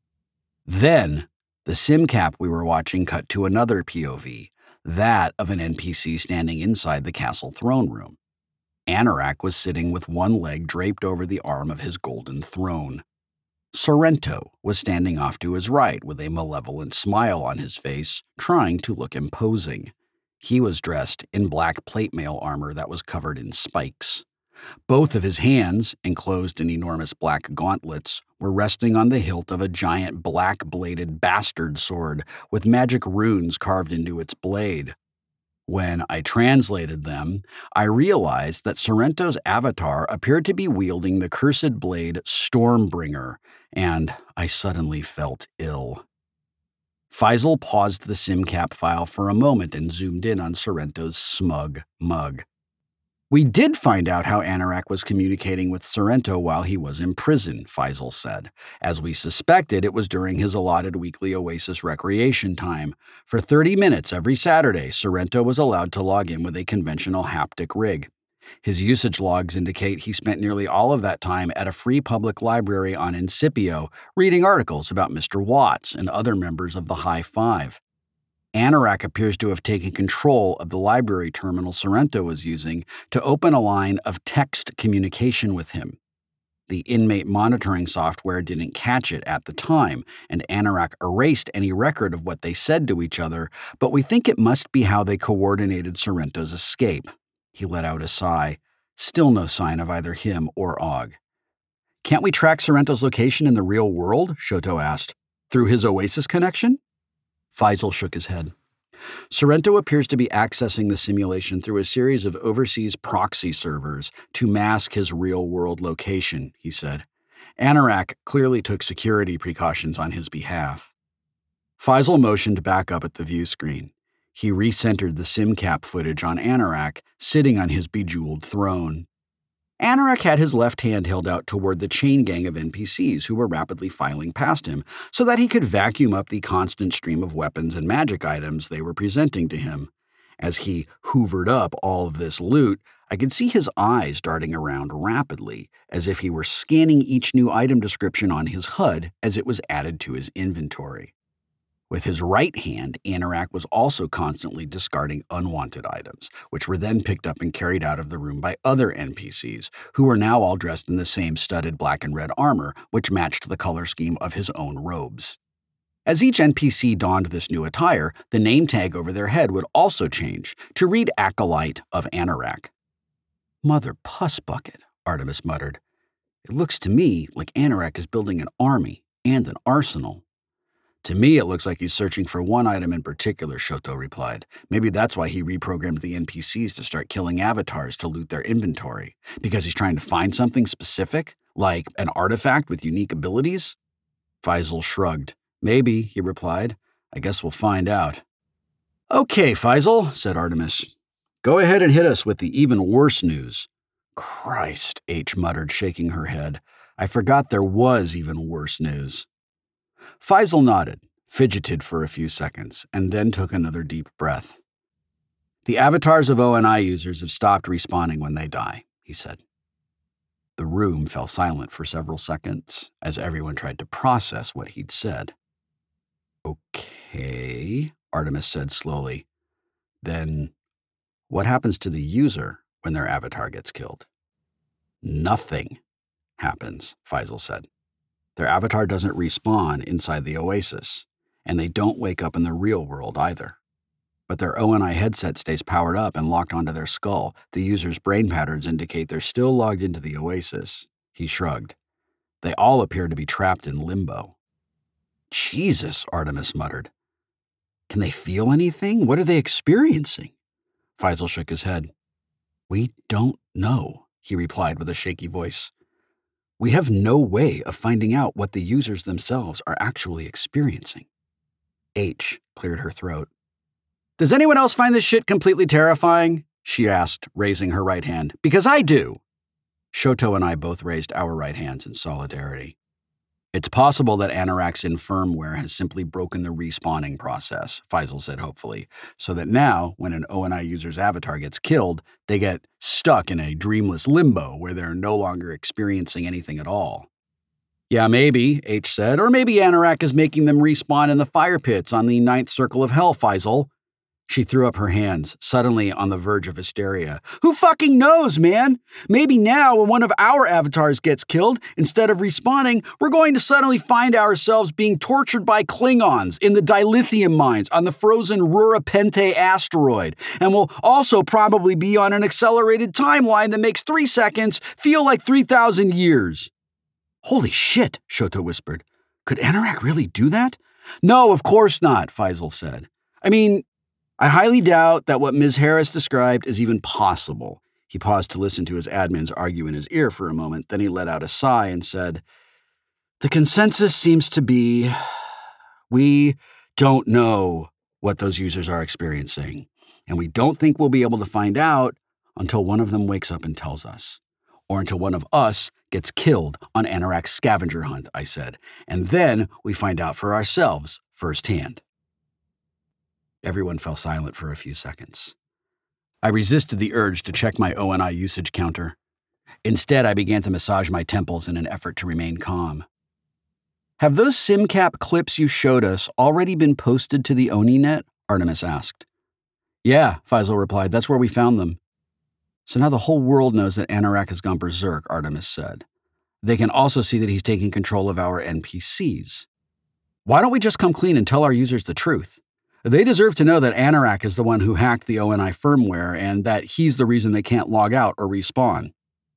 Then, the SimCap we were watching cut to another POV, that of an NPC standing inside the castle throne room. Anorak was sitting with one leg draped over the arm of his golden throne. Sorrento was standing off to his right with a malevolent smile on his face, trying to look imposing. He was dressed in black plate mail armor that was covered in spikes. Both of his hands, enclosed in enormous black gauntlets, were resting on the hilt of a giant black-bladed bastard sword with magic runes carved into its blade. When I translated them, I realized that Sorrento's avatar appeared to be wielding the cursed blade Stormbringer, and I suddenly felt ill. Faisal paused the SimCap file for a moment and zoomed in on Sorrento's smug mug. "We did find out how Anorak was communicating with Sorrento while he was in prison," Faisal said. "As we suspected, it was during his allotted weekly Oasis recreation time. For 30 minutes every Saturday, Sorrento was allowed to log in with a conventional haptic rig. His usage logs indicate he spent nearly all of that time at a free public library on Incipio, reading articles about Mr. Watts and other members of the High Five. Anorak appears to have taken control of the library terminal Sorrento was using to open a line of text communication with him. The inmate monitoring software didn't catch it at the time, and Anorak erased any record of what they said to each other, but we think it must be how they coordinated Sorrento's escape." He let out a sigh. Still no sign of either him or Og. "Can't we track Sorrento's location in the real world?" Shoto asked. "Through his Oasis connection?" Faisal shook his head. "Sorrento appears to be accessing the simulation through a series of overseas proxy servers to mask his real-world location," he said. "Anorak clearly took security precautions on his behalf." Faisal motioned back up at the view screen. He recentered the SimCap footage on Anorak, sitting on his bejeweled throne. Anorak had his left hand held out toward the chain gang of NPCs who were rapidly filing past him so that he could vacuum up the constant stream of weapons and magic items they were presenting to him. As he hoovered up all of this loot, I could see his eyes darting around rapidly, as if he were scanning each new item description on his HUD as it was added to his inventory. With his right hand, Anorak was also constantly discarding unwanted items, which were then picked up and carried out of the room by other NPCs, who were now all dressed in the same studded black and red armor, which matched the color scheme of his own robes. As each NPC donned this new attire, the name tag over their head would also change to read Acolyte of Anorak. "Mother puss bucket," Artemis muttered. "It looks to me like Anorak is building an army and an arsenal." "To me, it looks like he's searching for one item in particular," Shoto replied. "Maybe that's why he reprogrammed the NPCs to start killing avatars to loot their inventory. Because he's trying to find something specific, like an artifact with unique abilities?" Faisal shrugged. "Maybe," he replied. "I guess we'll find out." "Okay, Faisal," said Artemis. "Go ahead and hit us with the even worse news." "Christ," H muttered, shaking her head. "I forgot there was even worse news." Faisal nodded, fidgeted for a few seconds, and then took another deep breath. "The avatars of ONI users have stopped respawning when they die," he said. The room fell silent for several seconds as everyone tried to process what he'd said. "Okay," Artemis said slowly. "Then what happens to the user when their avatar gets killed?" "Nothing happens," Faisal said. "Their avatar doesn't respawn inside the Oasis, and they don't wake up in the real world either. But their ONI headset stays powered up and locked onto their skull. The user's brain patterns indicate they're still logged into the Oasis." He shrugged. "They all appear to be trapped in limbo." "Jesus," Artemis muttered. "Can they feel anything? What are they experiencing?" Faisal shook his head. "We don't know," he replied with a shaky voice. "We have no way of finding out what the users themselves are actually experiencing." H cleared her throat. Does anyone else find this shit completely terrifying? She asked, raising her right hand. Because I do. Shoto and I both raised our right hands in solidarity. It's possible that Anorak's firmware has simply broken the respawning process, Faisal said hopefully, so that now, when an ONI user's avatar gets killed, they get stuck in a dreamless limbo where they're no longer experiencing anything at all. Yeah, maybe, H said, or maybe Anorak is making them respawn in the fire pits on the 9th circle of hell, Faisal. She threw up her hands, suddenly on the verge of hysteria. Who fucking knows, man? Maybe now, when one of our avatars gets killed, instead of respawning, we're going to suddenly find ourselves being tortured by Klingons in the dilithium mines on the frozen Rura Penthe asteroid, and we'll also probably be on an accelerated timeline that makes 3 seconds feel like 3,000 years. Holy shit, Shoto whispered. Could Anorak really do that? No, of course not, Faisal said. I mean, I highly doubt that what Ms. Harris described is even possible. He paused to listen to his admins argue in his ear for a moment, then he let out a sigh and said, The consensus seems to be, we don't know what those users are experiencing, and we don't think we'll be able to find out until one of them wakes up and tells us, or until one of us gets killed on Anorak's scavenger hunt, I said, and then we find out for ourselves firsthand. Everyone fell silent for a few seconds. I resisted the urge to check my ONI usage counter. Instead, I began to massage my temples in an effort to remain calm. Have those SimCap clips you showed us already been posted to the OniNet? Artemis asked. Yeah, Faisal replied. That's where we found them. So now the whole world knows that Anorak has gone berserk, Artemis said. They can also see that he's taking control of our NPCs. Why don't we just come clean and tell our users the truth? They deserve to know that Anorak is the one who hacked the ONI firmware and that he's the reason they can't log out or respawn.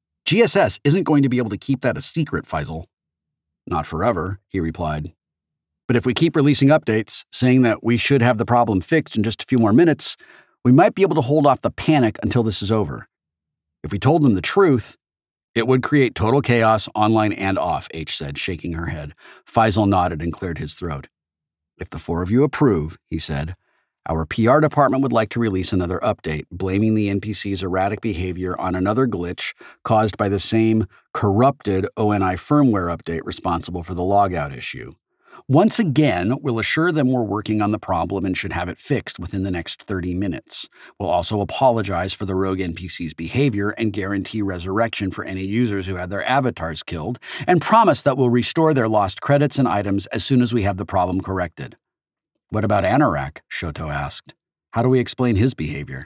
GSS isn't going to be able to keep that a secret, Faisal. Not forever, he replied. But if we keep releasing updates saying that we should have the problem fixed in just a few more minutes, we might be able to hold off the panic until this is over. If we told them the truth, it would create total chaos online and off, H said, shaking her head. Faisal nodded and cleared his throat. If the 4 of you approve, he said, our PR department would like to release another update, blaming the NPC's erratic behavior on another glitch caused by the same corrupted ONI firmware update responsible for the logout issue. Once again, we'll assure them we're working on the problem and should have it fixed within the next 30 minutes. We'll also apologize for the rogue NPC's behavior and guarantee resurrection for any users who had their avatars killed, and promise that we'll restore their lost credits and items as soon as we have the problem corrected. What about Anorak? Shoto asked. How do we explain his behavior?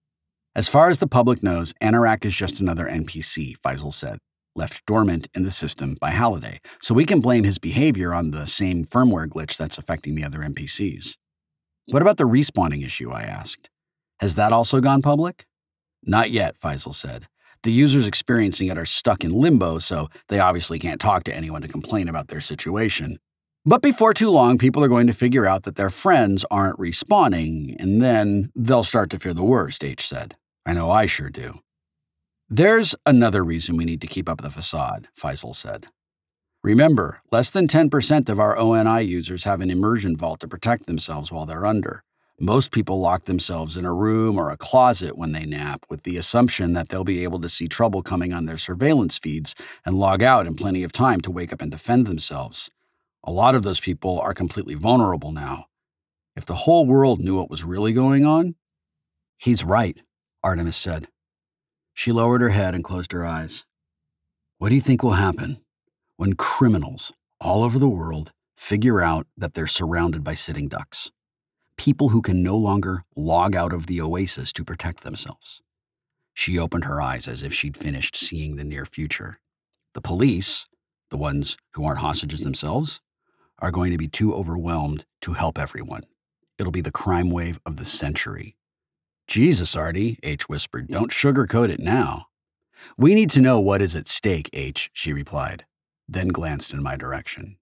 As far as the public knows, Anorak is just another NPC, Faisal said, left dormant in the system by Halliday, so we can blame his behavior on the same firmware glitch that's affecting the other NPCs. What about the respawning issue, I asked. Has that also gone public? Not yet, Faisal said. The users experiencing it are stuck in limbo, so they obviously can't talk to anyone to complain about their situation. But before too long, people are going to figure out that their friends aren't respawning, and then they'll start to fear the worst, H said. I know I sure do. There's another reason we need to keep up the facade, Faisal said. Remember, less than 10% of our ONI users have an immersion vault to protect themselves while they're under. Most people lock themselves in a room or a closet when they nap with the assumption that they'll be able to see trouble coming on their surveillance feeds and log out in plenty of time to wake up and defend themselves. A lot of those people are completely vulnerable now. If the whole world knew what was really going on... He's right, Artemis said. She lowered her head and closed her eyes. What do you think will happen when criminals all over the world figure out that they're surrounded by sitting ducks? People who can no longer log out of the oasis to protect themselves. She opened her eyes as if she'd finished seeing the near future. The police, the ones who aren't hostages themselves, are going to be too overwhelmed to help everyone. It'll be the crime wave of the century. Jesus, Artie, H whispered, don't sugarcoat it now. We need to know what is at stake, H, she replied, then glanced in my direction.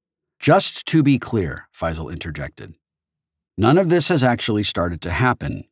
Just to be clear, Faisal interjected. None of this has actually started to happen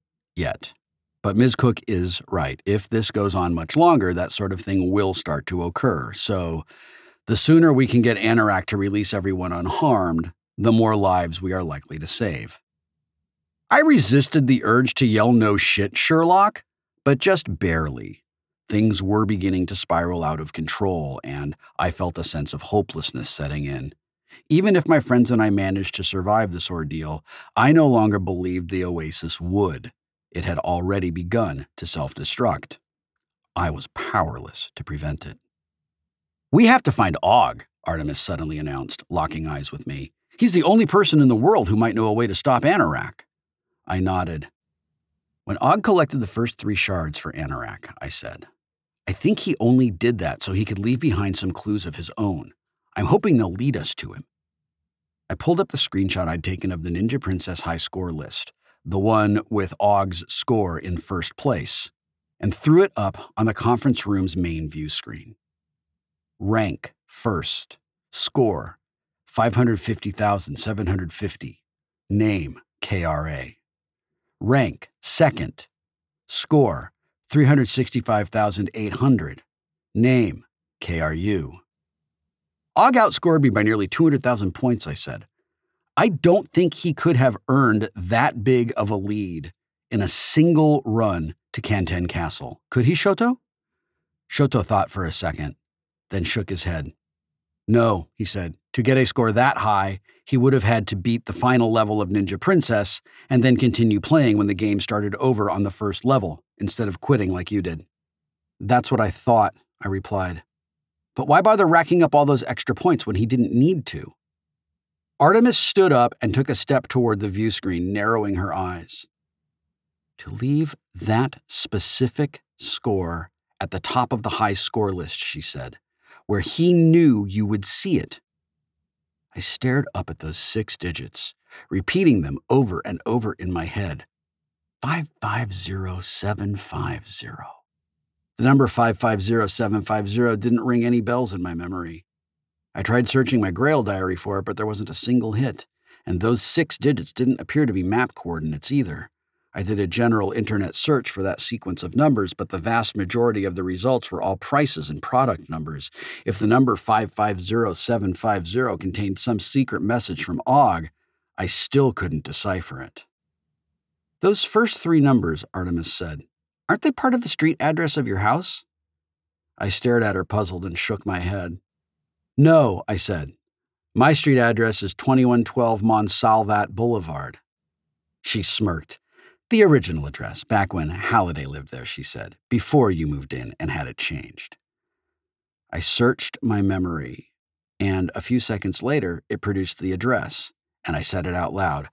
yet. But Ms. Cook is right. If this goes on much longer, that sort of thing will start to occur. So the sooner we can get Anorak to release everyone unharmed, the more lives we are likely to save. I resisted the urge to yell no shit, Sherlock, but just barely. Things were beginning to spiral out of control, and I felt a sense of hopelessness setting in. Even if my friends and I managed to survive this ordeal, I no longer believed the Oasis would. It had already begun to self-destruct. I was powerless to prevent it. "We have to find Og," Artemis suddenly announced, locking eyes with me. "He's the only person in the world who might know a way to stop Anorak." I nodded. "When Og collected the first 3 shards for Anorak," I said, "I think he only did that so he could leave behind some clues of his own. I'm hoping they'll lead us to him." I pulled up the screenshot I'd taken of the Ninja Princess high score list, the one with Og's score in first place, and threw it up on the conference room's main view screen. Rank, first. Score, 550,750. Name, KRA. Rank, second. Score, 365,800. Name, KRU. Og outscored me by nearly 200,000 points, I said. I don't think he could have earned that big of a lead in a single run to Kanten Castle. Could he, Shoto? Shoto thought for a second, then shook his head. "No," he said. "To get a score that high, he would have had to beat the final level of Ninja Princess and then continue playing when the game started over on the first level, instead of quitting like you did." "That's what I thought," I replied. "But why bother racking up all those extra points when he didn't need to?" Artemis stood up and took a step toward the view screen, narrowing her eyes. "To leave that specific score at the top of the high score list," she said, "where he knew you would see it." I stared up at those 6 digits, repeating them over and over in my head. 550750. The number 550750 didn't ring any bells in my memory. I tried searching my Grail diary for it, but there wasn't a single hit, and those 6 digits didn't appear to be map coordinates either. I did a general internet search for that sequence of numbers, but the vast majority of the results were all prices and product numbers. If the number 550750 contained some secret message from Og, I still couldn't decipher it. "Those first 3 numbers," Artemis said, "aren't they part of the street address of your house?" I stared at her puzzled and shook my head. "No," I said. "My street address is 2112 Monsalvat Boulevard." She smirked. "The original address, back when Halliday lived there," she said, "before you moved in and had it changed." I searched my memory, and a few seconds later, it produced the address, and I said it out loud.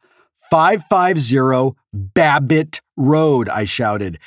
550 Babbitt Road, I shouted.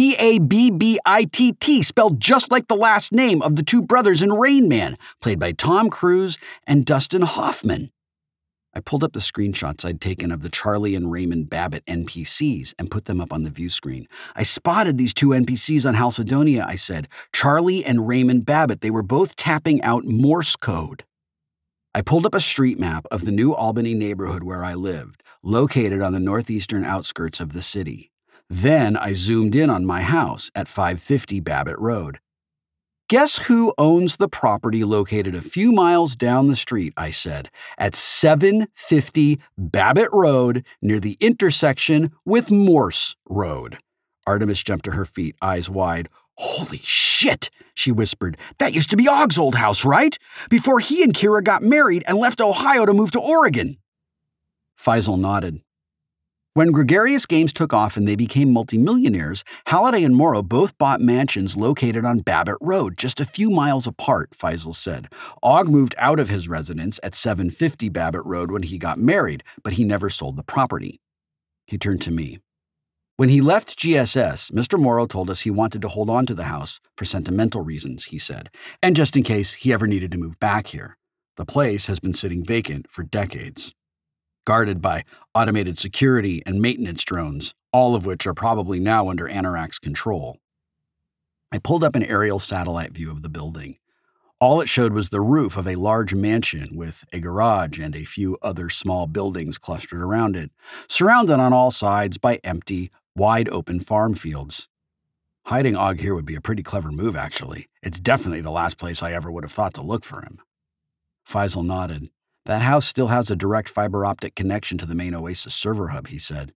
Babbitt, spelled just like the last name of the 2 brothers in Rain Man, played by Tom Cruise and Dustin Hoffman. I pulled up the screenshots I'd taken of the Charlie and Raymond Babbitt NPCs and put them up on the view screen. "I spotted these 2 NPCs on Halcydonia," I said. "Charlie and Raymond Babbitt. They were both tapping out Morse code." I pulled up a street map of the New Albany neighborhood where I lived, located on the northeastern outskirts of the city. Then I zoomed in on my house at 550 Babbitt Road. "Guess who owns the property located a few miles down the street," I said, "at 750 Babbitt Road near the intersection with Morse Road." Artemis jumped to her feet, eyes wide. "Holy shit," she whispered. "That used to be Og's old house, right? Before he and Kira got married and left Ohio to move to Oregon." Faisal nodded. "When Gregarious Games took off and they became multimillionaires, Halliday and Morrow both bought mansions located on Babbitt Road, just a few miles apart," Faisal said. "Og moved out of his residence at 750 Babbitt Road when he got married, but he never sold the property." He turned to me. "When he left GSS, Mr. Morrow told us he wanted to hold on to the house for sentimental reasons," he said, "and just in case he ever needed to move back here. The place has been sitting vacant for decades, guarded by automated security and maintenance drones, all of which are probably now under Anorak's control." I pulled up an aerial satellite view of the building. All it showed was the roof of a large mansion with a garage and a few other small buildings clustered around it, surrounded on all sides by empty, wide-open farm fields. "Hiding Og here would be a pretty clever move, actually. It's definitely the last place I ever would have thought to look for him." Faisal nodded. "That house still has a direct fiber optic connection to the main Oasis server hub," he said.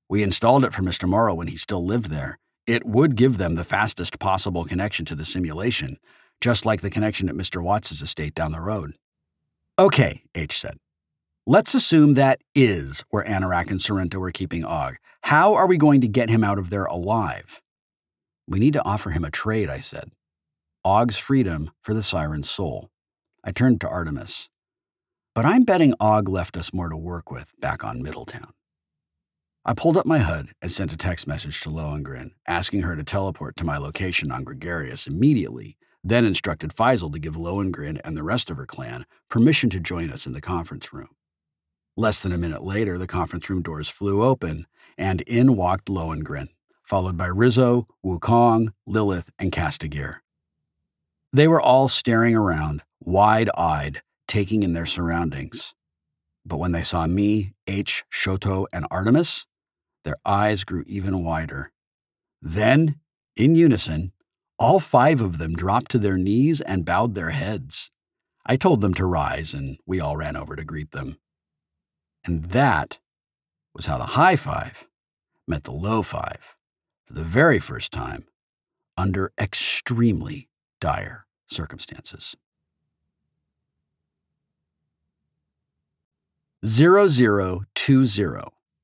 We installed it for Mr. Morrow when he still lived there. It would give them the fastest possible connection to the simulation, just like the connection at Mr. Watts's estate down the road. Okay, H said. Let's assume that is where Anorak and Sorrento were keeping Og. How are we going to get him out of there alive? We need to offer him a trade, I said. Og's freedom for the Siren's soul. I turned to Artemis. But I'm betting Og left us more to work with back on Middletown. I pulled up my HUD and sent a text message to Lohengrin, asking her to teleport to my location on Gregarious immediately, then instructed Faisal to give Lohengrin and the rest of her clan permission to join us in the conference room. Less than a minute later, the conference room doors flew open, and in walked Lohengrin, followed by Rizzo, Wukong, Lilith, and Castagir. They were all staring around, wide-eyed, taking in their surroundings. But when they saw me, H, Shoto, and Artemis, their eyes grew even wider. Then, in unison, all 5 of them dropped to their knees and bowed their heads. I told them to rise, and we all ran over to greet them. And that was how the high 5 met the low 5 for the very first time under extremely dire circumstances. 0020.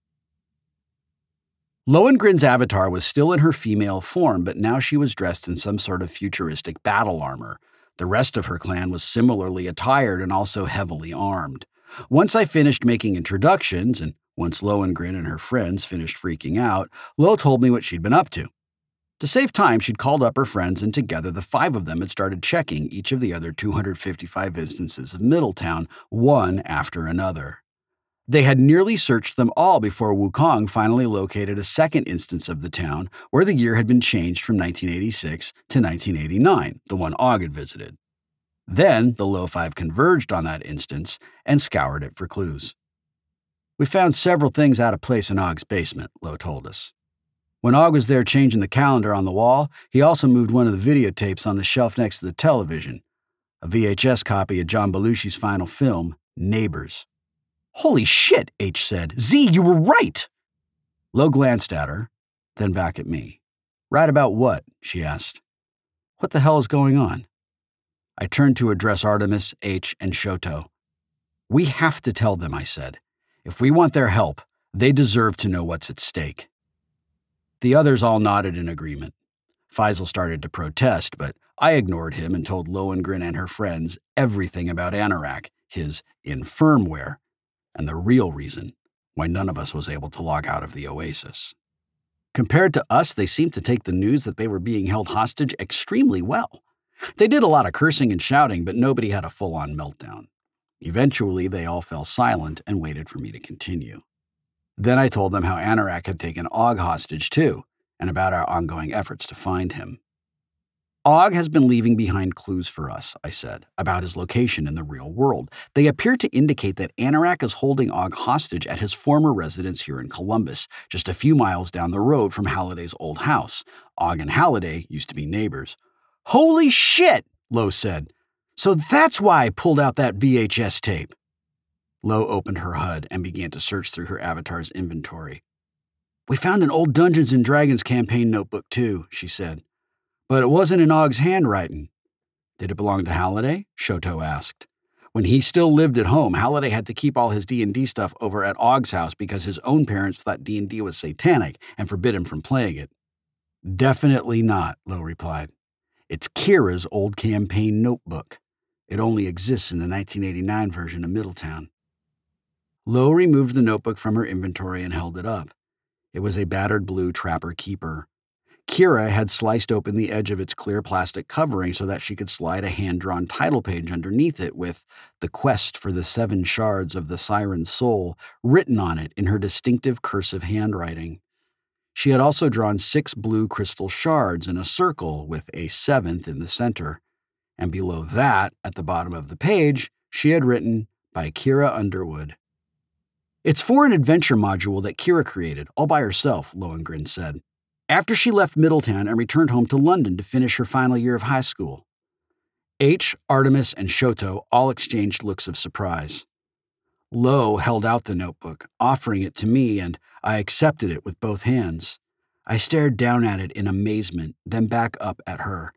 Lohengrin's avatar was still in her female form, but now she was dressed in some sort of futuristic battle armor. The rest of her clan was similarly attired and also heavily armed. Once I finished making introductions, and once Lohengrin and her friends finished freaking out, Lo told me what she'd been up to. To save time, she'd called up her friends, and together the 5 of them had started checking each of the other 255 instances of Middletown, one after another. They had nearly searched them all before Wukong finally located a second instance of the town where the year had been changed from 1986 to 1989, the one Og had visited. Then the Low 5 converged on that instance and scoured it for clues. We found several things out of place in Og's basement, Lo told us. When Og was there changing the calendar on the wall, he also moved one of the videotapes on the shelf next to the television, a VHS copy of John Belushi's final film, Neighbors. Holy shit, H said. Z, you were right! Lo glanced at her, then back at me. Right about what? She asked. What the hell is going on? I turned to address Artemis, H, and Shoto. We have to tell them, I said. If we want their help, they deserve to know what's at stake. The others all nodded in agreement. Faisal started to protest, but I ignored him and told Lohengrin and her friends everything about Anorak, his infirmware, and the real reason why none of us was able to log out of the Oasis. Compared to us, they seemed to take the news that they were being held hostage extremely well. They did a lot of cursing and shouting, but nobody had a full-on meltdown. Eventually, they all fell silent and waited for me to continue. Then I told them how Anorak had taken Og hostage too, and about our ongoing efforts to find him. Og has been leaving behind clues for us, I said, about his location in the real world. They appear to indicate that Anorak is holding Og hostage at his former residence here in Columbus, just a few miles down the road from Halliday's old house. Og and Halliday used to be neighbors. Holy shit, Lo said. So that's why I pulled out that VHS tape. Lo opened her HUD and began to search through her avatar's inventory. We found an old Dungeons & Dragons campaign notebook too, she said. But it wasn't in Og's handwriting. Did it belong to Halliday? Shoto asked. When he still lived at home, Halliday had to keep all his D&D stuff over at Og's house because his own parents thought D&D was satanic and forbid him from playing it. Definitely not, Lo replied. It's Kira's old campaign notebook. It only exists in the 1989 version of Middletown. Lo removed the notebook from her inventory and held it up. It was a battered blue Trapper Keeper. Kira had sliced open the edge of its clear plastic covering so that she could slide a hand-drawn title page underneath it with "The Quest for the 7 Shards of the Siren's Soul" written on it in her distinctive cursive handwriting. She had also drawn 6 blue crystal shards in a circle with a 7th in the center. And below that, at the bottom of the page, she had written, "By Kira Underwood." It's for an adventure module that Kira created, all by herself, Lohengrin said, after she left Middletown and returned home to London to finish her final year of high school. H, Artemis, and Shoto all exchanged looks of surprise. Lo held out the notebook, offering it to me, and I accepted it with both hands. I stared down at it in amazement, then back up at her.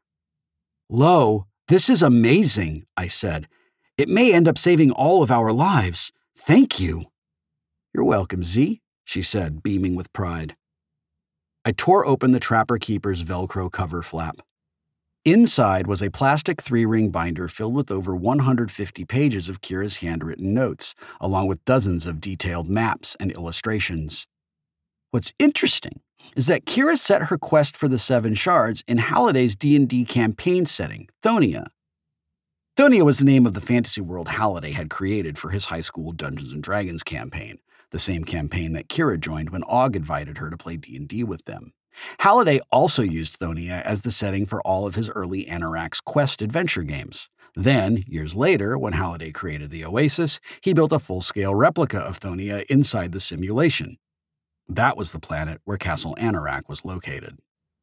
"Lo, this is amazing," I said. "It may end up saving all of our lives. Thank you." "You're welcome, Z," she said, beaming with pride. I tore open the Trapper Keeper's Velcro cover flap. Inside was a plastic 3-ring binder filled with over 150 pages of Kira's handwritten notes, along with dozens of detailed maps and illustrations. What's interesting is that Kira set her quest for the 7 shards in Halliday's D&D campaign setting, Thonia. Thonia was the name of the fantasy world Halliday had created for his high school Dungeons & Dragons campaign, the same campaign that Kira joined when Og invited her to play D&D with them. Halliday also used Thonia as the setting for all of his early Anorak's Quest adventure games. Then, years later, when Halliday created the Oasis, he built a full-scale replica of Thonia inside the simulation. That was the planet where Castle Anorak was located.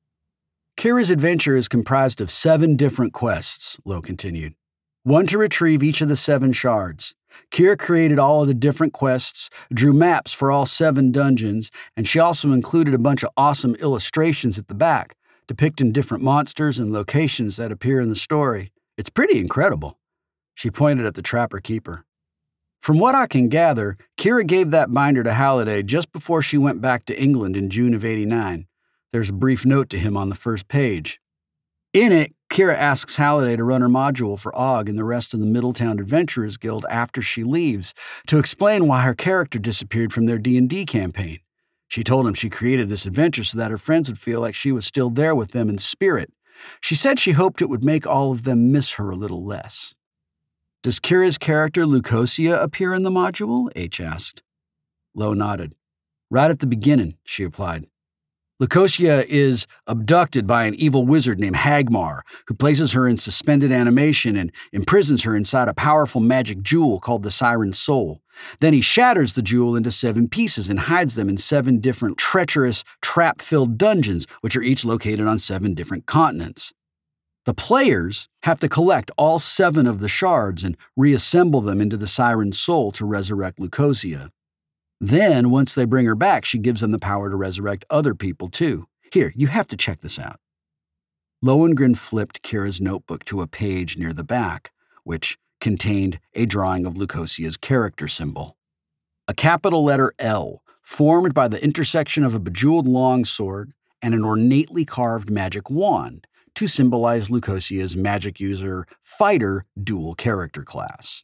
Kira's adventure is comprised of 7 different quests, Lo continued. 1 to retrieve each of the 7 shards. Kira created all of the different quests, drew maps for all 7 dungeons, and she also included a bunch of awesome illustrations at the back, depicting different monsters and locations that appear in the story. It's pretty incredible. She pointed at the Trapper Keeper. From what I can gather, Kira gave that binder to Halliday just before she went back to England in June of '89. There's a brief note to him on the first page. In it, Kira asks Halliday to run her module for Og and the rest of the Middletown Adventurers Guild after she leaves, to explain why her character disappeared from their D&D campaign. She told him she created this adventure so that her friends would feel like she was still there with them in spirit. She said she hoped it would make all of them miss her a little less. Does Kira's character Lucosia appear in the module? H asked. Lo nodded. Right at the beginning, she replied. Lucosia is abducted by an evil wizard named Hagmar, who places her in suspended animation and imprisons her inside a powerful magic jewel called the Siren Soul. Then he shatters the jewel into 7 pieces and hides them in 7 different treacherous, trap-filled dungeons, which are each located on 7 different continents. The players have to collect all 7 of the shards and reassemble them into the Siren Soul to resurrect Lucosia. Then, once they bring her back, she gives them the power to resurrect other people, too. Here, you have to check this out. Lohengrin flipped Kira's notebook to a page near the back, which contained a drawing of Lucosia's character symbol. A capital letter L, formed by the intersection of a bejeweled longsword and an ornately carved magic wand, to symbolize Lucosia's magic user fighter dual character class.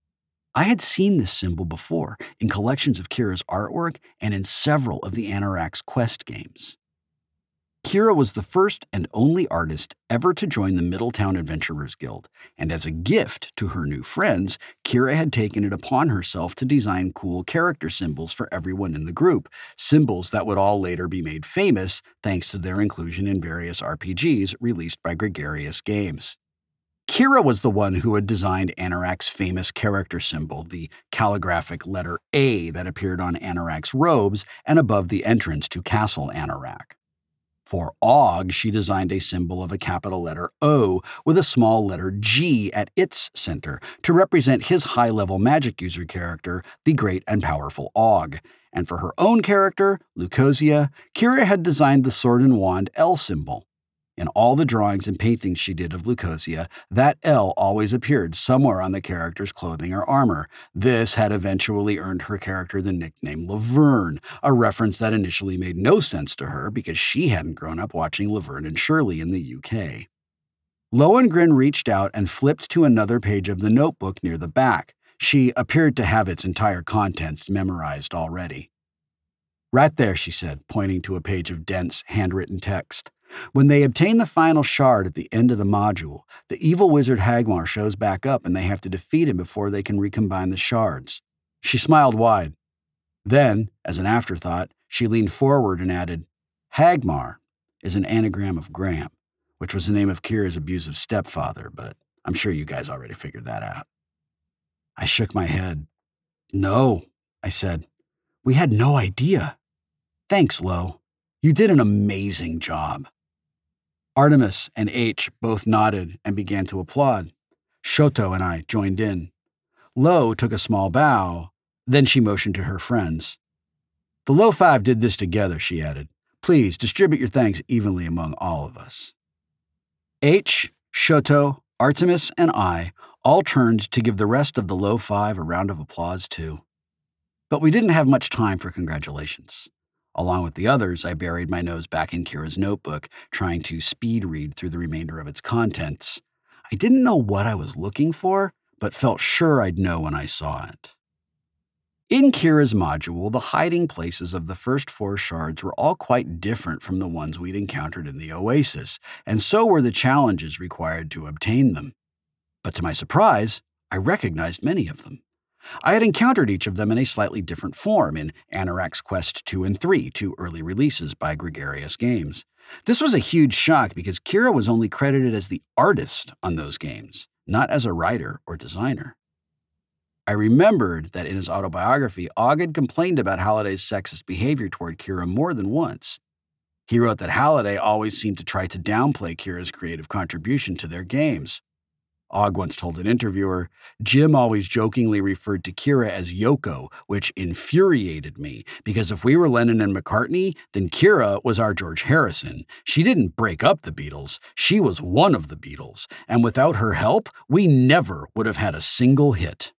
I had seen this symbol before in collections of Kira's artwork and in several of the Anorak's Quest games. Kira was the first and only artist ever to join the Middletown Adventurers Guild, and as a gift to her new friends, Kira had taken it upon herself to design cool character symbols for everyone in the group, symbols that would all later be made famous thanks to their inclusion in various RPGs released by Gregarious Games. Kira was the one who had designed Anorak's famous character symbol, the calligraphic letter A that appeared on Anorak's robes and above the entrance to Castle Anorak. For Og, she designed a symbol of a capital letter O with a small letter G at its center to represent his high-level magic user character, the great and powerful Og. And for her own character, Lucosia, Kira had designed the sword and wand L symbol. In all the drawings and paintings she did of Lucosia, that L always appeared somewhere on the character's clothing or armor. This had eventually earned her character the nickname Laverne, a reference that initially made no sense to her because she hadn't grown up watching Laverne and Shirley in the UK. Lohengrin reached out and flipped to another page of the notebook near the back. She appeared to have its entire contents memorized already. Right there, she said, pointing to a page of dense, handwritten text. When they obtain the final shard at the end of the module, the evil wizard Hagmar shows back up and they have to defeat him before they can recombine the shards. She smiled wide. Then, as an afterthought, she leaned forward and added, Hagmar is an anagram of Graham, which was the name of Kira's abusive stepfather, but I'm sure you guys already figured that out. I shook my head. No, I said. We had no idea. Thanks, Lo. You did an amazing job. Artemis and H both nodded and began to applaud. Shoto and I joined in. Lo took a small bow, then she motioned to her friends. The Low Five did this together, she added. Please distribute your thanks evenly among all of us. H, Shoto, Artemis, and I all turned to give the rest of the Low Five a round of applause, too. But we didn't have much time for congratulations. Along with the others, I buried my nose back in Kira's notebook, trying to speed read through the remainder of its contents. I didn't know what I was looking for, but felt sure I'd know when I saw it. In Kira's module, the hiding places of the first 4 shards were all quite different from the ones we'd encountered in the Oasis, and so were the challenges required to obtain them. But to my surprise, I recognized many of them. I had encountered each of them in a slightly different form in Anorak's Quest 2 and 3, 2 early releases by Gregarious Games. This was a huge shock because Kira was only credited as the artist on those games, not as a writer or designer. I remembered that in his autobiography, Og had complained about Halliday's sexist behavior toward Kira more than once. He wrote that Halliday always seemed to try to downplay Kira's creative contribution to their games. Og once told an interviewer, Jim always jokingly referred to Kira as Yoko, which infuriated me, because if we were Lennon and McCartney, then Kira was our George Harrison. She didn't break up the Beatles, she was one of the Beatles, and without her help, we never would have had a single hit.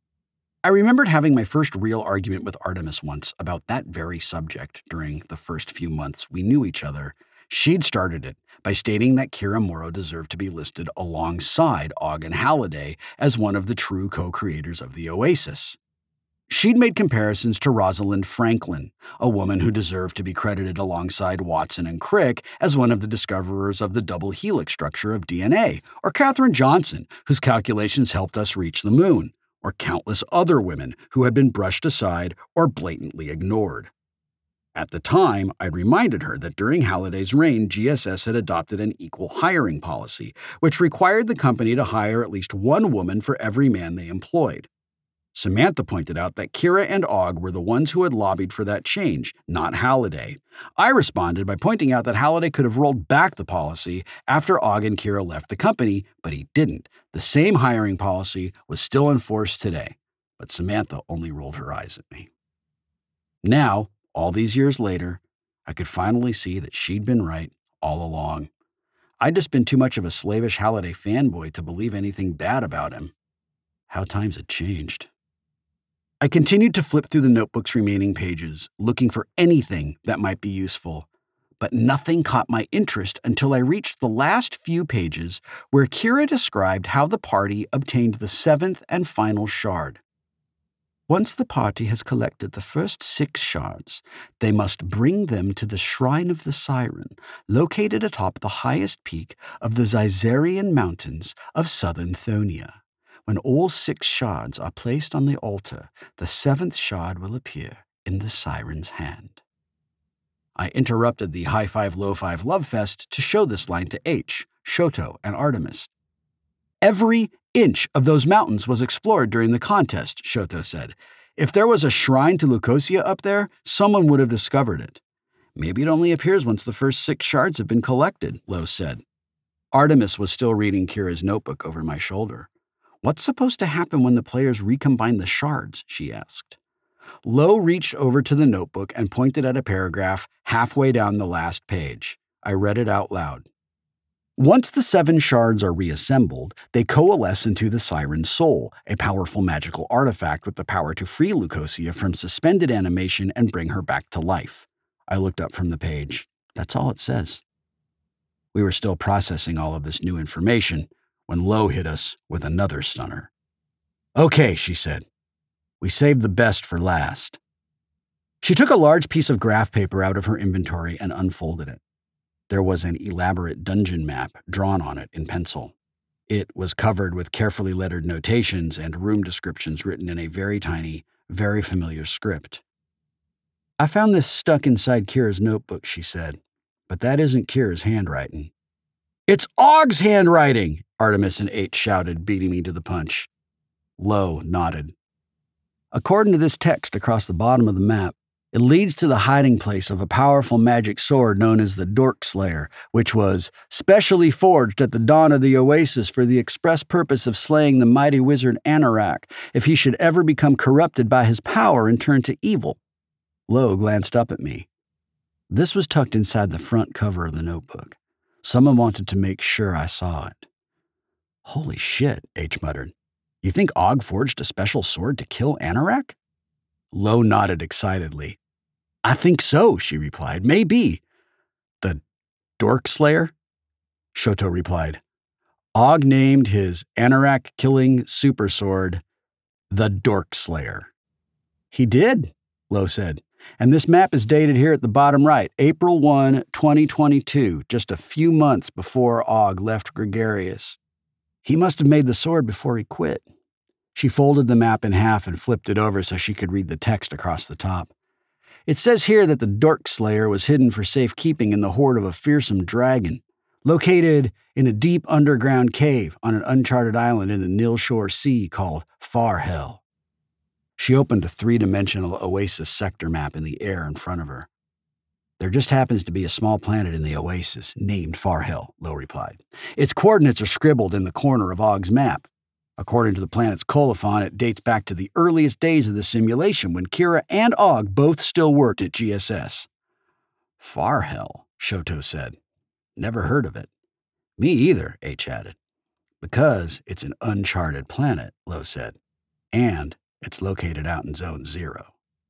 I remembered having my first real argument with Artemis once about that very subject during the first few months we knew each other. She'd started it by stating that Kira Morrow deserved to be listed alongside Og and Halliday as one of the true co-creators of the Oasis. She'd made comparisons to Rosalind Franklin, a woman who deserved to be credited alongside Watson and Crick as one of the discoverers of the double helix structure of DNA, or Katherine Johnson, whose calculations helped us reach the moon, or countless other women who had been brushed aside or blatantly ignored. At the time, I'd reminded her that during Halliday's reign, GSS had adopted an equal hiring policy, which required the company to hire at least one woman for every man they employed. Samantha pointed out that Kira and Og were the ones who had lobbied for that change, not Halliday. I responded by pointing out that Halliday could have rolled back the policy after Og and Kira left the company, but he didn't. The same hiring policy was still in force today, but Samantha only rolled her eyes at me. Now, all these years later, I could finally see that she'd been right all along. I'd just been too much of a slavish Halliday fanboy to believe anything bad about him. How times had changed. I continued to flip through the notebook's remaining pages, looking for anything that might be useful, but nothing caught my interest until I reached the last few pages where Kira described how the party obtained the 7th and final shard. Once the party has collected the first 6 shards, they must bring them to the Shrine of the Siren, located atop the highest peak of the Zizarian Mountains of southern Thonia. When all 6 shards are placed on the altar, the 7th shard will appear in the Siren's hand. I interrupted the High Five Low Five Love Fest to show this line to H, Shoto, and Artemis. Every inch of those mountains was explored during the contest, Shoto said. If there was a shrine to Lucosia up there, someone would have discovered it. Maybe it only appears once the first 6 shards have been collected, Lo said. Artemis was still reading Kira's notebook over my shoulder. What's supposed to happen when the players recombine the shards? She asked. Lo reached over to the notebook and pointed at a paragraph halfway down the last page. I read it out loud. Once the 7 shards are reassembled, they coalesce into the Siren's Soul, a powerful magical artifact with the power to free Lucosia from suspended animation and bring her back to life. I looked up from the page. That's all it says. We were still processing all of this new information when Lo hit us with another stunner. Okay, she said. We saved the best for last. She took a large piece of graph paper out of her inventory and unfolded it. There was an elaborate dungeon map drawn on it in pencil. It was covered with carefully lettered notations and room descriptions written in a very tiny, very familiar script. I found this stuck inside Kira's notebook, she said, but that isn't Kira's handwriting. It's Og's handwriting, Artemis and H shouted, beating me to the punch. Lo nodded. According to this text across the bottom of the map, it leads to the hiding place of a powerful magic sword known as the Dork Slayer, which was specially forged at the dawn of the Oasis for the express purpose of slaying the mighty wizard Anorak if he should ever become corrupted by his power and turn to evil. Lo glanced up at me. This was tucked inside the front cover of the notebook. Someone wanted to make sure I saw it. Holy shit, H muttered. You think Og forged a special sword to kill Anorak? Lo nodded excitedly. I think so, she replied. Maybe. The Dork Slayer? Shoto replied. Og named his Anorak-killing super sword the Dork Slayer. He did, Lo said. And this map is dated here at the bottom right, April 1, 2022, just a few months before Og left Gregarious. He must have made the sword before he quit. She folded the map in half and flipped it over so she could read the text across the top. It says here that the Dork Slayer was hidden for safekeeping in the hoard of a fearsome dragon, located in a deep underground cave on an uncharted island in the Nilshore Sea called Farhell. She opened a three-dimensional oasis sector map in the air in front of her. There just happens to be a small planet in the oasis named Farhell, Lo replied. Its coordinates are scribbled in the corner of Og's map. According to the planet's colophon, it dates back to the earliest days of the simulation when Kira and Og both still worked at GSS. Farhell, Shoto said. Never heard of it. Me either, H added. Because it's an uncharted planet, Lo said. And it's located out in Zone 0.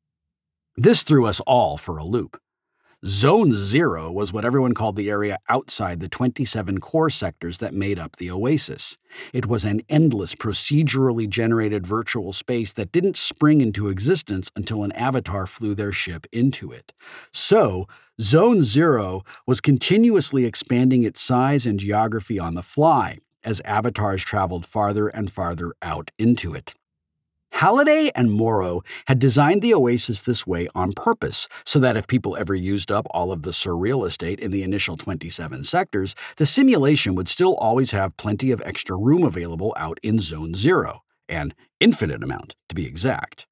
This threw us all for a loop. Zone 0 was what everyone called the area outside the 27 core sectors that made up the Oasis. It was an endless, procedurally generated virtual space that didn't spring into existence until an avatar flew their ship into it. So, Zone 0 was continuously expanding its size and geography on the fly as avatars traveled farther and farther out into it. Halliday and Morrow had designed the Oasis this way on purpose, so that if people ever used up all of the surreal estate in the initial 27 sectors, the simulation would still always have plenty of extra room available out in Zone 0, an infinite amount, to be exact.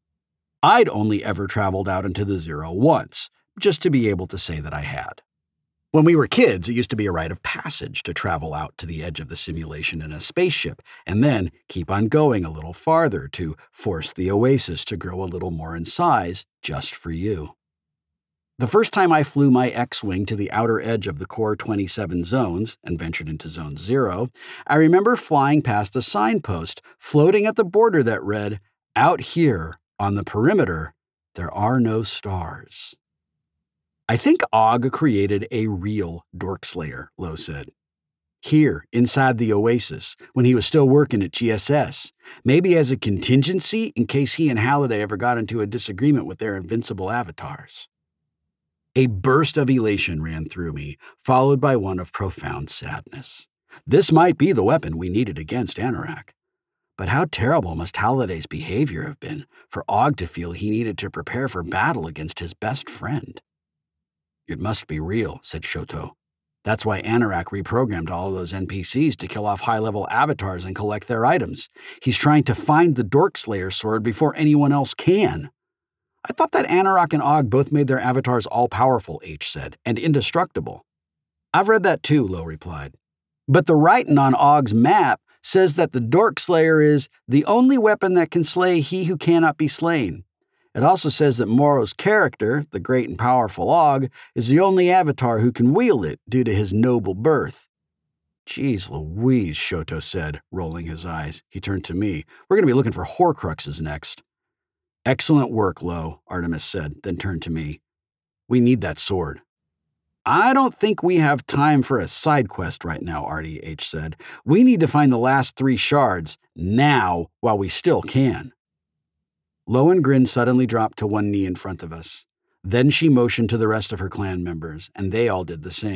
I'd only ever traveled out into the Zero once, just to be able to say that I had. When we were kids, it used to be a rite of passage to travel out to the edge of the simulation in a spaceship, and then keep on going a little farther to force the Oasis to grow a little more in size, just for you. The first time I flew my X-Wing to the outer edge of the core 27 zones and ventured into Zone 0, I remember flying past a signpost floating at the border that read, "Out here, on the perimeter, there are no stars." I think Og created a real Dork Slayer, Lo said. Here, inside the Oasis, when he was still working at GSS, maybe as a contingency in case he and Halliday ever got into a disagreement with their invincible avatars. A burst of elation ran through me, followed by one of profound sadness. This might be the weapon we needed against Anorak. But how terrible must Halliday's behavior have been for Og to feel he needed to prepare for battle against his best friend? It must be real, said Shoto. That's why Anorak reprogrammed all of those NPCs to kill off high-level avatars and collect their items. He's trying to find the Dork Slayer sword before anyone else can. I thought that Anorak and Og both made their avatars all-powerful, H said, and indestructible. I've read that too, Lo replied. But the writing on Og's map says that the Dork Slayer is the only weapon that can slay he who cannot be slain. It also says that Morrow's character, the great and powerful Og, is the only avatar who can wield it due to his noble birth. Jeez Louise, Shoto said, rolling his eyes. He turned to me. We're going to be looking for Horcruxes next. Excellent work, Lo, Artemis said, then turned to me. We need that sword. I don't think we have time for a side quest right now, Artie, H said. We need to find the last 3 shards, now, while we still can. Lohengrin suddenly dropped to one knee in front of us. Then she motioned to the rest of her clan members, and they all did the same.